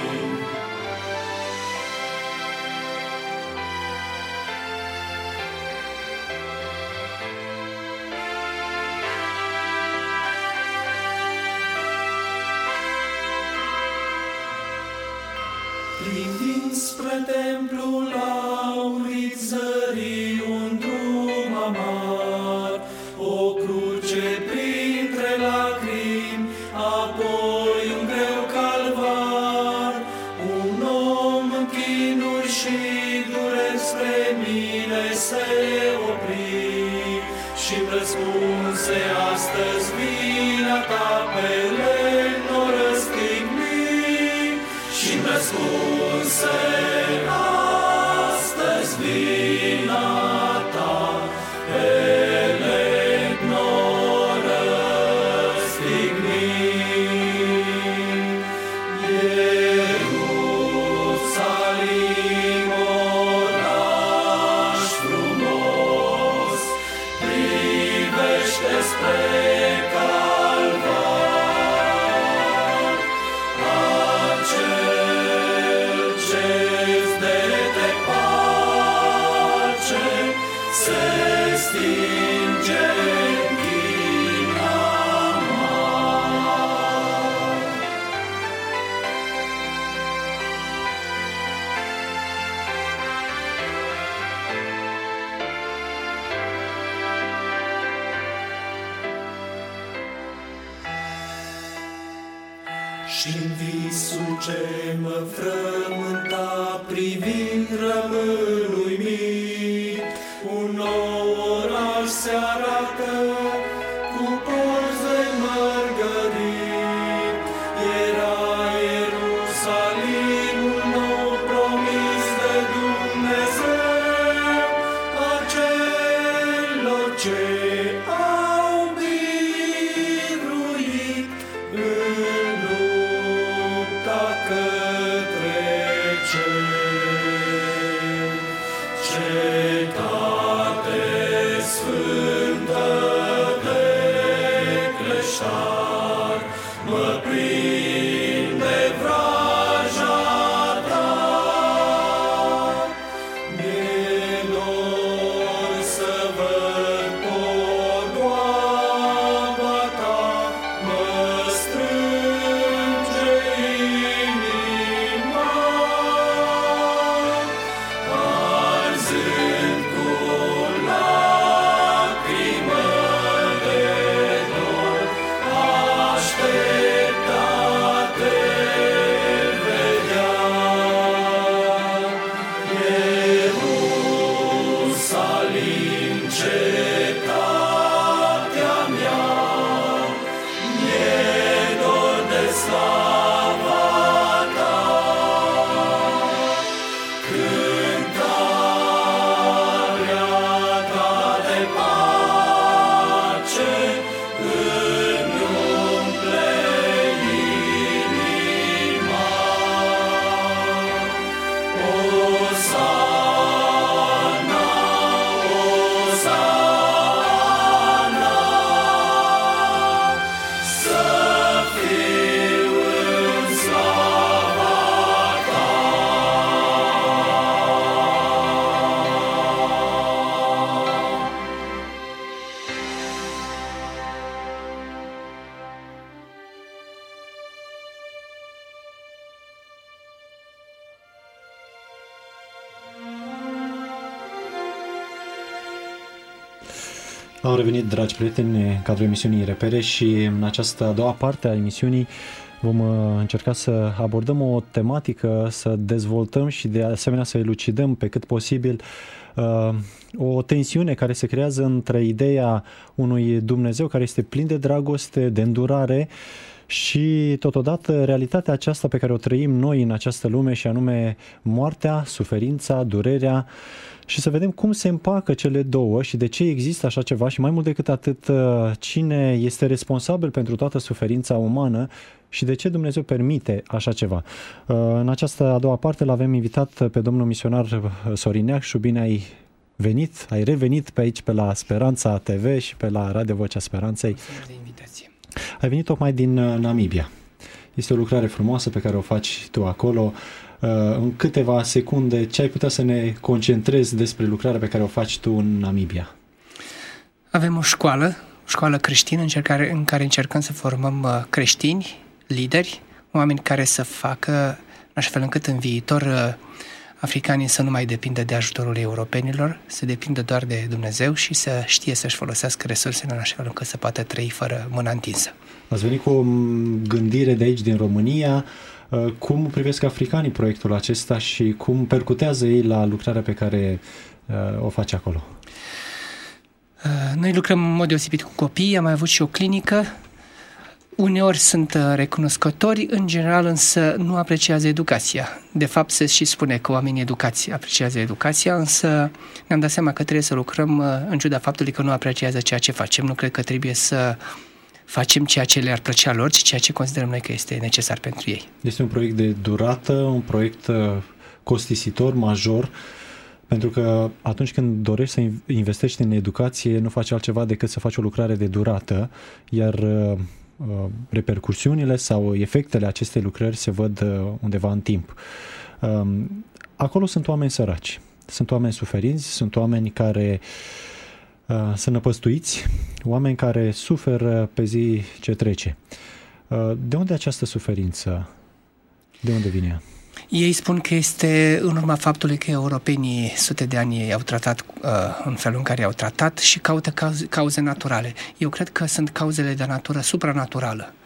Speaker 6: Privind spre templul aurit, zări un drum amar, o cruce printre lacrimi, apoi un greu calvar. Un om în chinuri și dureri spre mine se opri și-mi răspunse: astăzi vina ta pe lemn o răstigni. Și-mi răspunse: astăzi Și-n visul ce mă frământa, privind rămân uimit, un nou oraș se arată cu porți de mărgărit. Era Ierusalimul nou promis de Dumnezeu acelor ce au biruit în lupta către cer. Cetate sfântă de creștar, mă prinde vraja ta. Mi-e dor să văd podoaba ta, mă strânge inima, arzând cu lacrimă de dor, aștept a te vedea. Ierusalim, cetatea mea, mi-e dor de slava ta. Cântarea ta de pace îmi umple inima. Osana, Osana, să fiu în slava ta.
Speaker 2: Am revenit, dragi prieteni, în cadrul emisiunii Repere și în această a doua parte a emisiunii vom uh, încerca să abordăm o tematică, să dezvoltăm și de asemenea să elucidăm pe cât posibil uh, o tensiune care se creează între ideea unui Dumnezeu care este plin de dragoste, de îndurare și totodată realitatea aceasta pe care o trăim noi în această lume și anume moartea, suferința, durerea, și să vedem cum se împacă cele două și de ce există așa ceva și mai mult decât atât cine este responsabil pentru toată suferința umană și de ce Dumnezeu permite așa ceva. În această a doua parte l-avem invitat pe domnul misionar Sorin Neacșu. Bine ai venit, ai revenit pe aici pe la Speranța T V și pe la Radio Vocea Speranței.
Speaker 7: Mulțumesc de invitație.
Speaker 2: Ai venit tocmai din Namibia. Este o lucrare frumoasă pe care o faci tu acolo. În câteva secunde, ce ai putea să ne concentrezi despre lucrarea pe care o faci tu în Namibia?
Speaker 7: Avem o școală, o școală creștină în care, în care încercăm să formăm creștini, lideri, oameni care să facă în așa fel încât în viitor africanii să nu mai depindă de ajutorul europenilor, să depindă doar de Dumnezeu și să știe să-și folosească resursele în așa fel încât să poată trăi fără mâna întinsă. Ați
Speaker 2: venit cu o gândire de aici, din România. Cum privesc africanii proiectul acesta și cum percutează ei la lucrarea pe care uh, o face acolo?
Speaker 7: Noi lucrăm în mod deosebit cu copii, am mai avut și o clinică. Uneori sunt recunoscători, în general însă nu apreciază educația. De fapt se și spune că oamenii educați apreciază educația, însă ne-am dat seama că trebuie să lucrăm în ciuda faptului că nu apreciază ceea ce facem. Nu cred că trebuie să facem ceea ce le-ar plăcea lor, ci ceea ce considerăm noi că este necesar pentru ei.
Speaker 2: Este un proiect de durată, un proiect costisitor, major, pentru că atunci când dorești să investești în educație, nu faci altceva decât să faci o lucrare de durată, iar repercursiunile sau efectele acestei lucrări se văd undeva în timp. Acolo sunt oameni săraci, sunt oameni suferinți, sunt oameni care sunt năpăstuiți, oameni care suferă pe zi ce trece. De unde această suferință? De unde vine ea?
Speaker 7: Ei spun că este în urma faptului că europenii sute de ani au tratat uh, în felul în care au tratat și caută cauze, cauze naturale. Eu cred că sunt cauzele de natură supranaturală.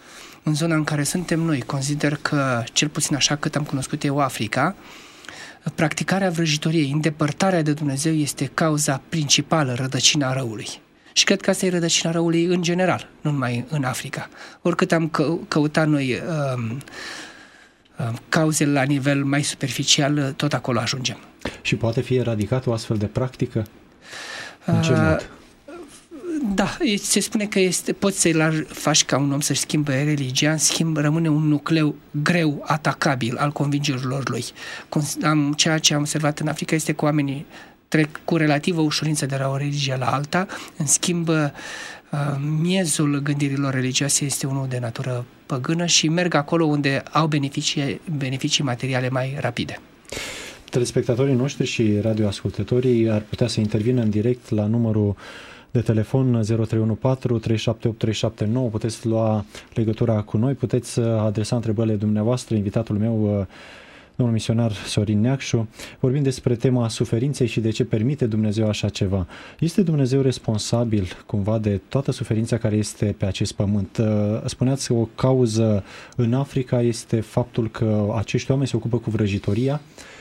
Speaker 7: în zona în care suntem noi, consider că, cel puțin așa cât am cunoscut eu Africa, practicarea vrăjitoriei, îndepărtarea de Dumnezeu este cauza principală, rădăcina răului. Și cred că asta e rădăcina răului în general, nu numai în Africa. Oricât am că, căutat noi um, um, cauzele la nivel mai superficial, tot acolo ajungem.
Speaker 2: Și poate fi eradicată o astfel de practică? În ce
Speaker 7: Uh,
Speaker 2: mod?
Speaker 7: Da, se spune că este, poți să-i faci ca un om să-și schimbe religia, în schimb rămâne un nucleu greu, atacabil al convingerilor lui. Am, ceea ce am observat în Africa este că oamenii trec cu relativă ușurință de la o religie la alta, în schimb miezul gândirilor religioase este unul de natură păgână și merg acolo unde au beneficii, beneficii materiale mai rapide.
Speaker 2: Telespectatorii noștri și radioascultătorii ar putea să intervină în direct la numărul de telefon zero trei unu patru trei șapte opt trei șapte nouă. Puteți lua legătura cu noi, puteți adresa întrebările dumneavoastră, invitatul meu, domnul misionar Sorin Neacșu. Vorbim despre tema suferinței și de ce permite Dumnezeu așa ceva. Este Dumnezeu responsabil cumva de toată suferința care este pe acest pământ? Spuneați că o cauză în Africa este faptul că acești oameni se ocupă cu vrăjitoria.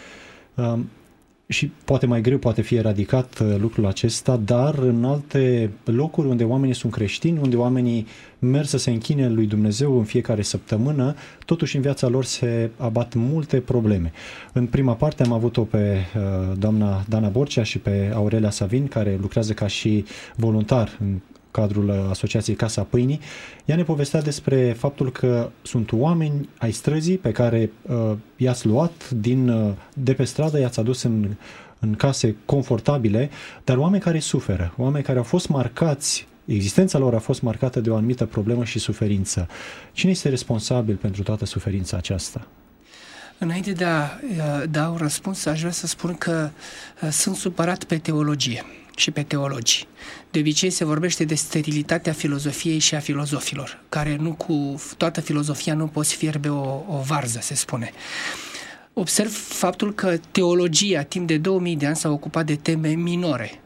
Speaker 2: Și poate mai greu poate fi eradicat lucrul acesta, dar în alte locuri unde oamenii sunt creștini, unde oamenii merg să se închine lui Dumnezeu în fiecare săptămână, totuși în viața lor se abat multe probleme. În prima parte am avut-o pe uh, doamna Dana Borcea și pe Aurelia Savin, care lucrează ca și voluntar în cadrul Asociației Casa Pâinii. Ea ne povestea despre faptul că sunt oameni ai străzii pe care uh, i-ați luat din, uh, de pe stradă, i-ați adus în, în case confortabile, dar oameni care suferă, oameni care au fost marcați, existența lor a fost marcată de o anumită problemă și suferință. Cine este responsabil pentru toată suferința aceasta?
Speaker 7: Înainte de a da un răspuns, aș vrea să spun că sunt supărat pe teologie și pe teologi. De obicei se vorbește de sterilitatea filozofiei și a filozofilor, care nu cu toată filozofia nu poți fierbe o, o varză, se spune. Observ faptul că teologia timp de două mii de ani s-a ocupat de teme minore.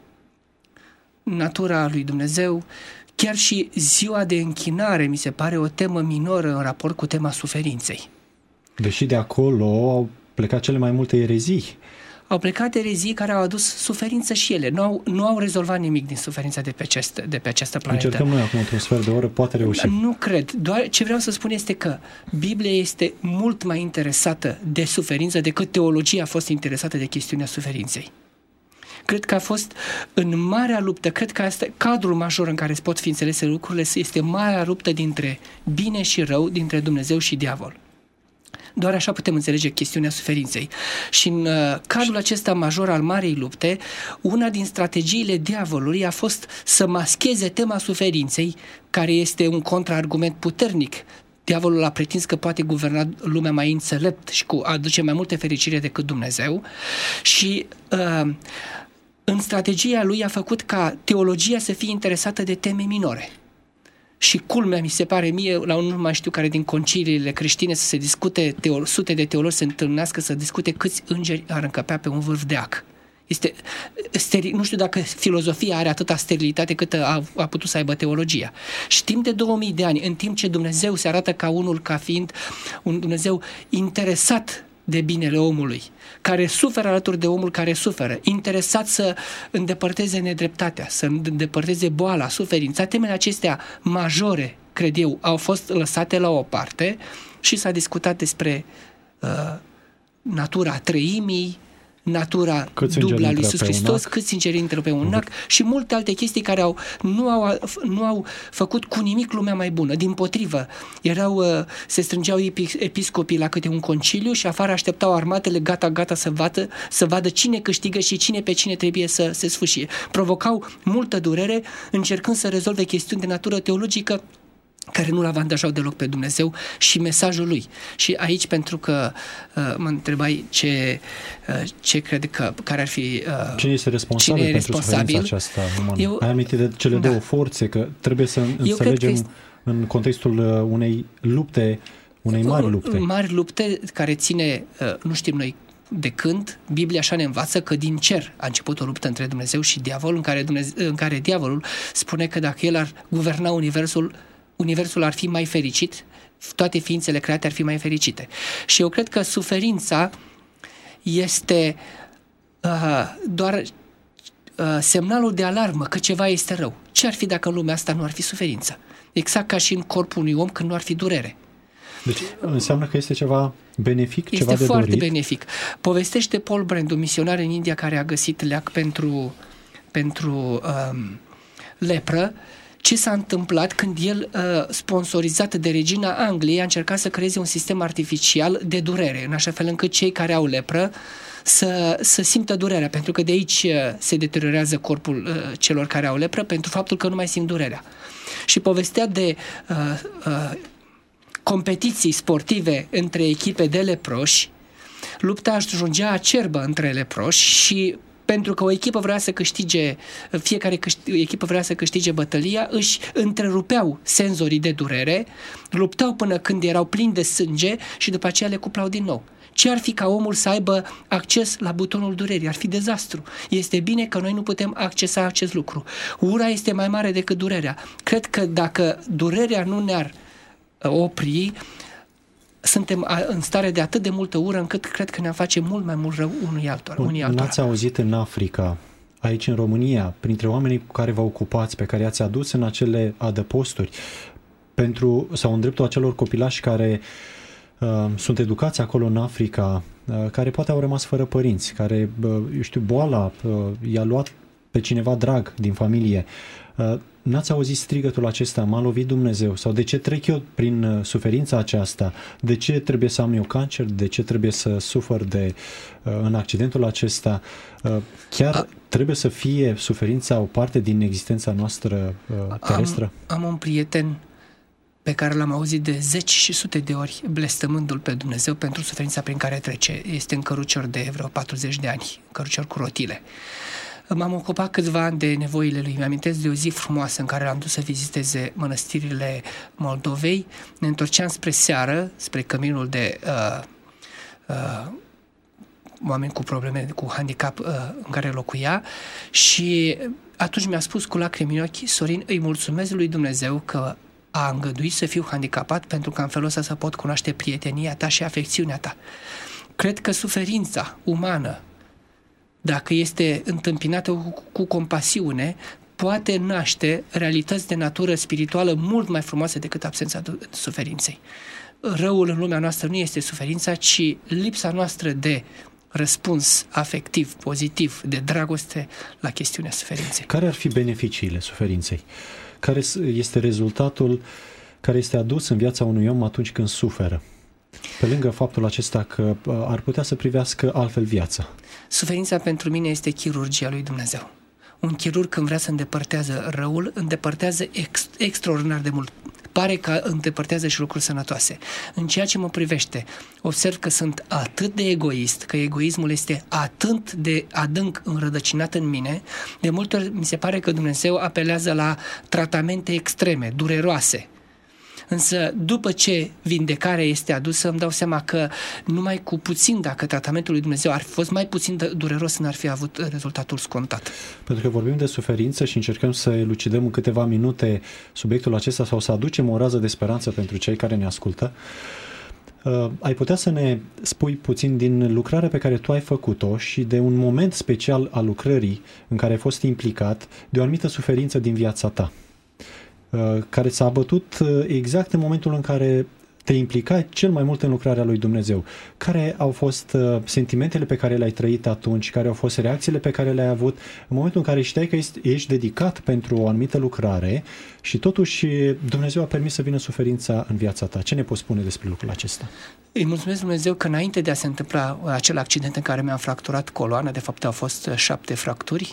Speaker 7: Natura lui Dumnezeu, chiar și ziua de închinare mi se pare o temă minoră în raport cu tema suferinței. Deși
Speaker 2: de acolo au plecat cele mai multe erezii.
Speaker 7: Au plecat erezii care au adus suferință și ele. Nu au, nu au rezolvat nimic din suferința de pe, acest, de pe această planetă.
Speaker 2: Încercăm noi acum într-un sfert de oră, poate reușim.
Speaker 7: Nu cred. Doar ce vreau să spun este că Biblia este mult mai interesată de suferință decât teologia a fost interesată de chestiunea suferinței. Cred că a fost în marea luptă, cred că asta, cadrul major în care pot fi înțelese lucrurile este marea luptă dintre bine și rău, dintre Dumnezeu și diavol. Doar așa putem înțelege chestiunea suferinței. Și în uh, cadrul acesta major al marei lupte, una din strategiile diavolului a fost să mascheze tema suferinței, care este un contraargument puternic. Diavolul a pretins că poate guverna lumea mai înțelept și cu aduce mai multe fericire decât Dumnezeu și uh, în strategia lui a făcut ca teologia să fie interesată de teme minore. Și culmea, mi se pare mie, la un nu mai știu care din conciliile creștine să se discute, teolo- sute de teologi se întâlnească să discute câți îngeri ar încăpea pe un vârf de ac. Este steril, nu știu dacă filozofia are atâta sterilitate cât a, a putut să aibă teologia. Și timp de două mii de ani, în timp ce Dumnezeu se arată ca unul, ca fiind un Dumnezeu interesat de binele omului, care suferă alături de omul care suferă, interesat să îndepărteze nedreptatea, să îndepărteze boala, suferința. Temele acestea majore, cred eu, au fost lăsate la o parte și s-a discutat despre uh, natura treimii, natura dublă a lui Iisus Hristos, câți îngeri intră pe un ac și multe alte chestii care au, nu, au, nu au făcut cu nimic lumea mai bună. Dimpotrivă, erau, se strângeau episcopii la câte un conciliu și afară așteptau armatele gata-gata să vadă, să vadă cine câștigă și cine pe cine trebuie să se sfâșie. Provocau multă durere încercând să rezolve chestiuni de natură teologică care nu-l avantajau deloc pe Dumnezeu și mesajul lui. Și aici, pentru că uh, mă întrebai ce, uh, ce cred că, care ar fi... Uh,
Speaker 2: cine este responsabil
Speaker 7: cine e
Speaker 2: pentru
Speaker 7: responsabil?
Speaker 2: suferința aceasta umană?
Speaker 7: Eu,
Speaker 2: Ai amintit de cele da. două forțe, că trebuie să înțelegem este... în contextul unei lupte, unei mari lupte.
Speaker 7: Mari lupte care ține, uh, nu știm noi de când, Biblia așa ne învață că din cer a început o luptă între Dumnezeu și diavol, în care, Dumnezeu, în care diavolul spune că dacă el ar guverna universul, universul ar fi mai fericit, toate ființele create ar fi mai fericite. Și eu cred că suferința este uh, doar uh, semnalul de alarmă că ceva este rău. Ce ar fi dacă în lumea asta nu ar fi suferință? Exact ca și în corpul unui om când nu ar fi durere.
Speaker 2: Deci înseamnă că este ceva benefic,
Speaker 7: este
Speaker 2: ceva de
Speaker 7: foarte
Speaker 2: dorit.
Speaker 7: benefic. Povestește Paul Brand, un misionar în India care a găsit leac pentru, pentru um, lepră, ce s-a întâmplat când el, uh, sponsorizat de regina Angliei, a încercat să creeze un sistem artificial de durere, în așa fel încât cei care au lepră să, să simtă durerea, pentru că de aici uh, se deteriorează corpul uh, celor care au lepră, pentru faptul că nu mai simt durerea. Și povestea de uh, uh, competiții sportive între echipe de leproși, lupta ajungea acerbă între leproși și pentru că o echipă vrea să câștige, fiecare câștig, echipă vrea să câștige bătălia, își întrerupeau senzorii de durere, luptau până când erau plini de sânge și după aceea le cuplau din nou. Ce ar fi ca omul să aibă acces la butonul durerii? Ar fi dezastru. Este bine că noi nu putem accesa acest lucru. Ura este mai mare decât durerea. Cred că dacă durerea nu ne-ar opri, suntem în stare de atât de multă ură încât cred că ne-am face mult mai mult rău unui altora. Unii altora.
Speaker 2: N-ați auzit în Africa, aici în România, printre oamenii cu care vă ocupați, pe care i-ați adus în acele adăposturi, pentru, sau în dreptul acelor copilași care uh, sunt educați acolo în Africa, uh, care poate au rămas fără părinți, care, uh, eu știu, boala uh, i-a luat pe cineva drag din familie. Uh, N-ați auzit strigătul acesta, m-a lovit Dumnezeu? Sau de ce trec eu prin uh, suferința aceasta? De ce trebuie să am eu cancer? De ce trebuie să sufăr de, uh, în accidentul acesta? Uh, chiar A... trebuie să fie suferința o parte din existența noastră uh, terestră?
Speaker 7: Am, am un prieten pe care l-am auzit de zeci și sute de ori blestămându-l pe Dumnezeu pentru suferința prin care trece. Este în cărucior de vreo patruzeci de ani, cărucior cu rotile. M-am ocupat câțiva ani de nevoile lui. Mi-amintesc de o zi frumoasă în care l-am dus să viziteze mănăstirile Moldovei. Ne întorceam spre seară, spre căminul de uh, uh, oameni cu probleme, cu handicap uh, în care locuia și atunci mi-a spus cu lacrimi în ochi: Sorin, îi mulțumesc lui Dumnezeu că a îngăduit să fiu handicapat pentru că în felul ăsta să pot cunoaște prietenia ta și afecțiunea ta. Cred că suferința umană, dacă este întâmpinată cu, cu compasiune, poate naște realități de natură spirituală mult mai frumoase decât absența suferinței. Răul în lumea noastră nu este suferința, ci lipsa noastră de răspuns afectiv, pozitiv, de dragoste la chestiunea suferinței.
Speaker 2: Care ar fi beneficiile suferinței? Care este rezultatul care este adus în viața unui om atunci când suferă? Pe lângă faptul acesta că ar putea să privească altfel viața.
Speaker 7: Suferința pentru mine este chirurgia lui Dumnezeu. Un chirurg, când vrea să îndepărtează răul, îndepărtează ex- extraordinar de mult. Pare că îndepărtează și lucruri sănătoase. În ceea ce mă privește, observ că sunt atât de egoist, că egoismul este atât de adânc înrădăcinat în mine, de multe ori mi se pare că Dumnezeu apelează la tratamente extreme, dureroase. Însă, după ce vindecarea este adusă, îmi dau seama că numai cu puțin, dacă tratamentul lui Dumnezeu ar fi fost mai puțin dureros, n-ar fi avut rezultatul scontat. Pentru
Speaker 2: că vorbim de suferință și încercăm să elucidăm în câteva minute subiectul acesta sau să aducem o rază de speranță pentru cei care ne ascultă, uh, ai putea să ne spui puțin din lucrarea pe care tu ai făcut-o și de un moment special al lucrării în care ai fost implicat, de o anumită suferință din viața ta, care s-a abătut exact în momentul în care te implicai cel mai mult în lucrarea lui Dumnezeu. Care au fost sentimentele pe care le-ai trăit atunci? Care au fost reacțiile pe care le-ai avut în momentul în care știai că ești dedicat pentru o anumită lucrare și totuși Dumnezeu a permis să vină suferința în viața ta? Ce ne poți spune despre lucrul acesta?
Speaker 7: Îi mulțumesc Dumnezeu că înainte de a se întâmpla acel accident în care mi-am fracturat coloana, de fapt au fost șapte fracturi,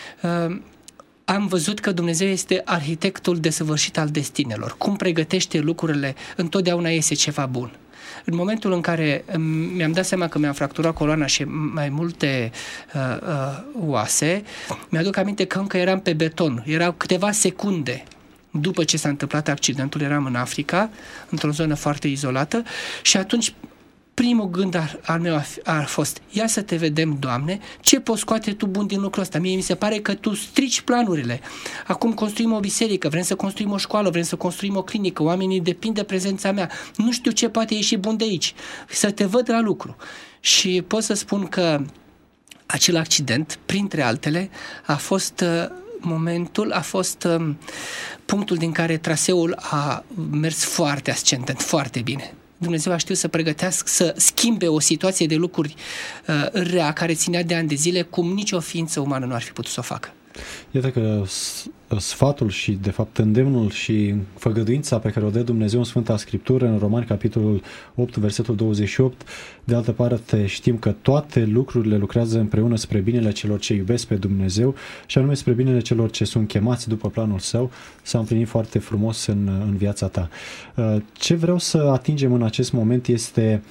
Speaker 7: am văzut că Dumnezeu este arhitectul desăvârșit al destinelor. Cum pregătește lucrurile, întotdeauna iese ceva bun. În momentul în care mi-am dat seama că mi-am fracturat coloana și mai multe uh, uh, oase, mi-aduc aminte că încă eram pe beton. Erau câteva secunde după ce s-a întâmplat accidentul, eram în Africa, într-o zonă foarte izolată și atunci primul gând ar, al meu a, a fost, ia să te vedem, Doamne, ce poți scoate Tu bun din lucrul ăsta? Mie mi se pare că Tu strici planurile. Acum construim o biserică, vrem să construim o școală, vrem să construim o clinică, oamenii depind de prezența mea. Nu știu ce poate ieși bun de aici. Să te văd la lucru. Și pot să spun că acel accident, printre altele, a fost momentul, a fost punctul din care traseul a mers foarte ascendent, foarte bine. Dumnezeu a știut să pregătească, să schimbe o situație de lucruri uh, rea care ținea de ani de zile, cum nicio ființă umană nu ar fi putut să o facă.
Speaker 2: Iată că sfatul și, de fapt, îndemnul și făgăduința pe care o dă Dumnezeu în Sfânta Scriptură, în Romani, capitolul opt, versetul douăzeci și opt, de altă parte știm că toate lucrurile lucrează împreună spre binele celor ce iubesc pe Dumnezeu și anume spre binele celor ce sunt chemați după planul Său, s-a împlinit foarte frumos în, în viața ta. Ce vreau să atingem în acest moment este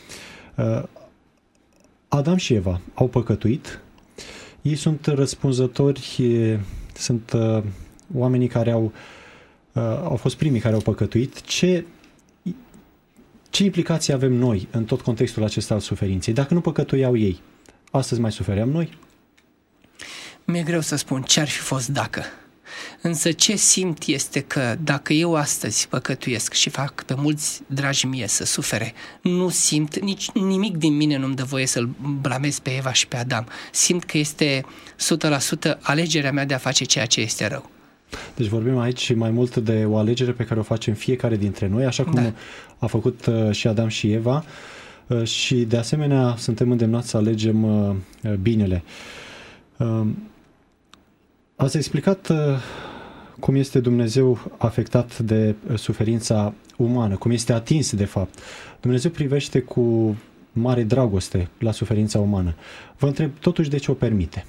Speaker 2: Adam și Eva au păcătuit. Ei sunt răspunzători, sunt uh, oamenii care au, uh, au fost primii care au păcătuit. Ce, ce implicații avem noi în tot contextul acesta al suferinței? Dacă nu păcătuiau ei, astăzi mai sufeream noi?
Speaker 7: Mi-e greu să spun ce ar fi fost dacă. Însă ce simt este că dacă eu astăzi păcătuiesc și fac pe mulți dragi mie să sufere, nu simt, nici nimic din mine nu-mi dă voie să-l blamez pe Eva și pe Adam. Simt că este o sută la sută alegerea mea de a face ceea ce este rău.
Speaker 2: Deci vorbim aici mai mult de o alegere pe care o facem fiecare dintre noi, așa cum da. a făcut și Adam și Eva, și de asemenea suntem îndemnați să alegem binele. Ați explicat uh, cum este Dumnezeu afectat de suferința umană, cum este atins de fapt. Dumnezeu privește cu mare dragoste la suferința umană. Vă întreb totuși de ce o permite?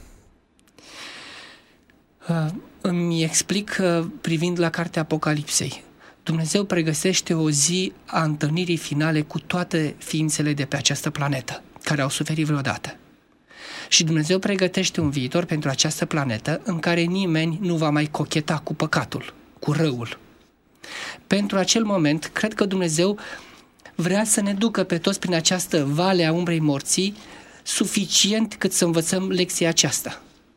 Speaker 7: Uh, îmi explic uh, privind la cartea Apocalipsei. Dumnezeu pregăsește o zi a întâlnirii finale cu toate ființele de pe această planetă, care au suferit vreodată. Și Dumnezeu pregătește un viitor pentru această planetă în care nimeni nu va mai cocheta cu păcatul, cu răul. Pentru acel moment, cred că Dumnezeu vrea să ne ducă pe toți prin această vale a umbrei morții, suficient cât să învățăm lecția aceasta.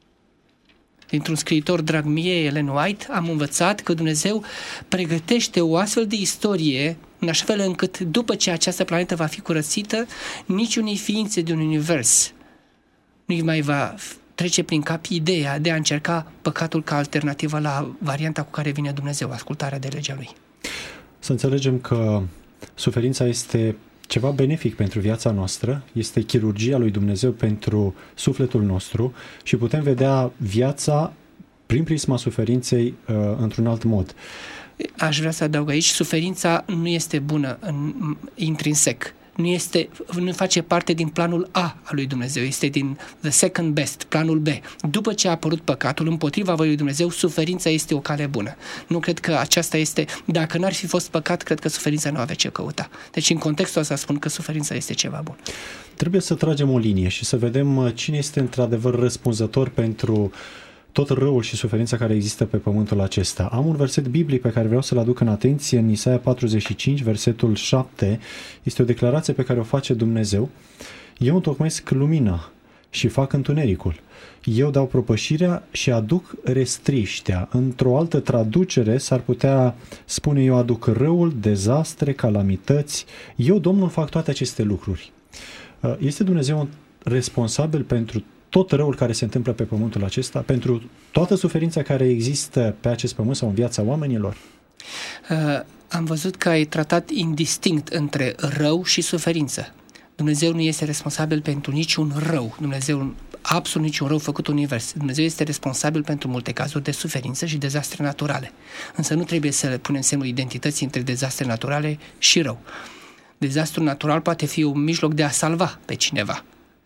Speaker 7: Dintr-un scriitor drag mie, Ellen White, am învățat că Dumnezeu pregătește o astfel de istorie în așa fel încât după ce această planetă va fi curățită, niciunii ființe din univers nu mai va trece prin cap ideea de a încerca păcatul ca alternativă la varianta cu care vine Dumnezeu, ascultarea de legea Lui.
Speaker 2: Să înțelegem că suferința este ceva benefic pentru viața noastră, este chirurgia lui Dumnezeu pentru sufletul nostru și putem vedea viața prin prisma suferinței uh, într-un alt mod.
Speaker 7: Aș vrea să adaug aici, suferința nu este bună în, intrinsec. Nu, este, nu face parte din planul A al lui Dumnezeu, este din the second best, planul B. După ce a apărut păcatul împotriva voii lui Dumnezeu, suferința este o cale bună. Nu cred că aceasta este, dacă n-ar fi fost păcat, cred că suferința nu avea ce căuta. Deci în contextul ăsta spun că suferința este ceva bun.
Speaker 2: Trebuie să tragem o linie și să vedem cine este într-adevăr răspunzător pentru tot răul și suferința care există pe pământul acesta. Am un verset biblic pe care vreau să-l aduc în atenție, în Isaia patruzeci și cinci, versetul șapte. Este o declarație pe care o face Dumnezeu. Eu întocmesc lumina și fac întunericul. Eu dau propășirea și aduc restriștea. Într-o altă traducere s-ar putea spune eu aduc răul, dezastre, calamități. Eu, Domnul, fac toate aceste lucruri. Este Dumnezeu responsabil pentru tot răul care se întâmplă pe pământul acesta, pentru toată suferința care există pe acest pământ sau în viața oamenilor?
Speaker 7: Uh, am văzut că ai tratat indistinct între rău și suferință. Dumnezeu nu este responsabil pentru niciun rău. Dumnezeu, absolut niciun rău făcut univers. Dumnezeu este responsabil pentru multe cazuri de suferință și dezastre naturale. Însă nu trebuie să punem semnul identității între dezastre naturale și rău. Dezastrul natural poate fi un mijloc de a salva pe cineva.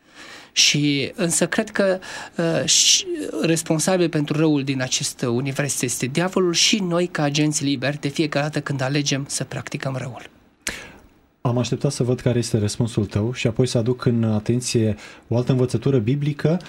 Speaker 7: Și, însă cred că uh, și, responsabil pentru răul din acest univers este diavolul și noi ca agenți liberi de fiecare dată când alegem să practicăm răul.
Speaker 2: Am așteptat să văd care este răspunsul tău și apoi să aduc în atenție o altă învățătură biblică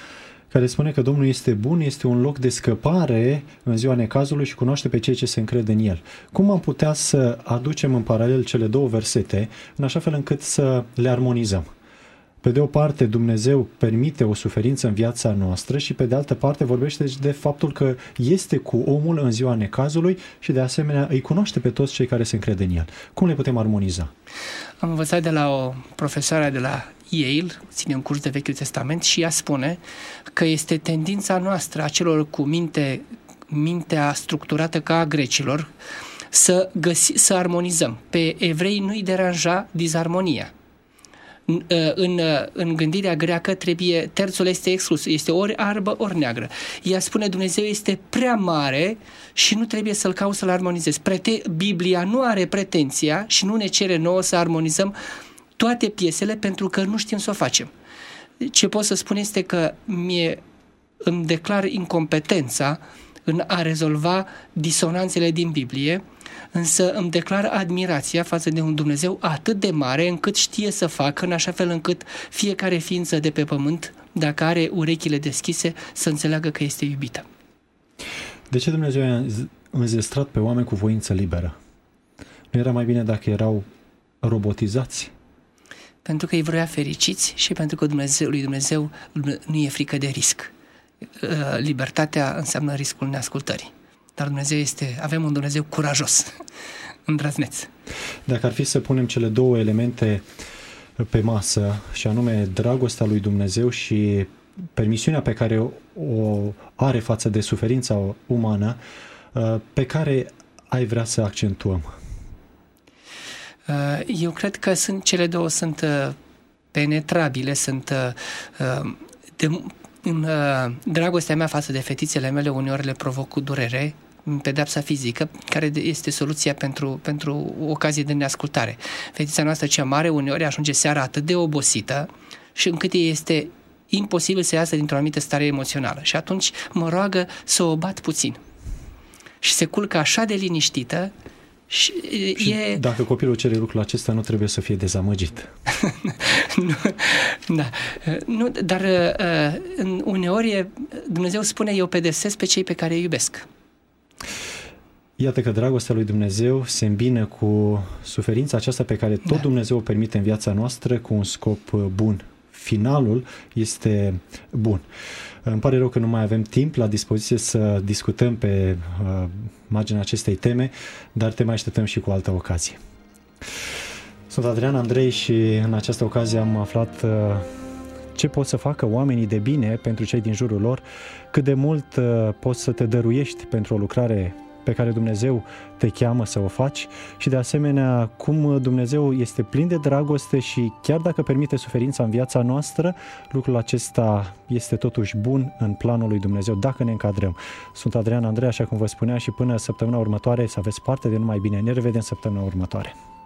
Speaker 2: care spune că Domnul este bun, este un loc de scăpare în ziua necazului și cunoaște pe cei ce se încred în El. Cum am putea să aducem în paralel cele două versete, în așa fel încât să le armonizăm? Pe de o parte, Dumnezeu permite o suferință în viața noastră și pe de altă parte vorbește de faptul că este cu omul în ziua necazului și de asemenea îi cunoaște pe toți cei care se încred în El. Cum le putem armoniza?
Speaker 7: Am învățat de la o profesoară de la Yale, ține un curs de Vechiul Testament și ea spune că este tendința noastră a celor cu minte, mintea structurată ca a grecilor să, găsi, să armonizăm. Pe evrei nu-i deranja disarmonia. În, în gândirea greacă trebuie, terțul este exclus, este ori albă, ori neagră. Ea spune Dumnezeu este prea mare și nu trebuie să-l cauți să-l armonizezi. Prete- Biblia nu are pretenția și nu ne cere nouă să armonizăm toate piesele pentru că nu știm să o facem. Ce pot să spun este că mie îmi declar incompetența în a rezolva disonanțele din Biblie, însă îmi declar admirația față de un Dumnezeu atât de mare încât știe să facă în așa fel încât fiecare ființă de pe pământ, dacă are urechile deschise, să înțeleagă că este iubită.
Speaker 2: De ce Dumnezeu i-a înzestrat pe oameni cu voință liberă? Nu era mai bine dacă erau robotizați?
Speaker 7: Pentru că îi vrea fericiți și pentru că Dumnezeu, lui Dumnezeu nu e frică de risc. Libertatea înseamnă riscul neascultării. Dar Dumnezeu este, avem un Dumnezeu curajos, îndrăzneț. Dacă
Speaker 2: ar fi să punem cele două elemente pe masă, și anume dragostea lui Dumnezeu și permisiunea pe care o are față de suferința umană, pe care ai vrea să accentuăm?
Speaker 7: Eu cred că sunt, cele două sunt penetrabile, sunt de, în dragostea mea față de fetițele mele uneori le provoc cu durere, pedepsa fizică, care este soluția pentru, pentru ocazie de neascultare. Fetița noastră cea mare uneori ajunge seara atât de obosită și încât ei este imposibil să iasă dintr-o anumită stare emoțională. Și atunci mă roagă să o bat puțin. Și se culcă așa de liniștită și,
Speaker 2: și
Speaker 7: e...
Speaker 2: dacă copilul cere lucrul acesta, nu trebuie să fie dezamăgit.
Speaker 7: nu, da. Nu, dar uneori Dumnezeu spune, eu pedepsesc pe cei pe care îi iubesc.
Speaker 2: Iată că dragostea lui Dumnezeu se îmbină cu suferința aceasta pe care tot da. Dumnezeu o permite în viața noastră cu un scop bun. Finalul este bun. Îmi pare rău că nu mai avem timp la dispoziție să discutăm pe uh, marginea acestei teme, dar te mai așteptăm și cu altă ocazie. Sunt Adrian Andrei și în această ocazie am aflat uh, ce pot să facă oamenii de bine pentru cei din jurul lor, cât de mult uh, poți să te dăruiești pentru o lucrare pe care Dumnezeu te cheamă să o faci și de asemenea cum Dumnezeu este plin de dragoste și chiar dacă permite suferința în viața noastră, lucrul acesta este totuși bun în planul lui Dumnezeu dacă ne încadrăm. Sunt Adrian Andrei, așa cum vă spuneam, și până săptămâna următoare să aveți parte de numai bine. Ne revedem săptămâna următoare.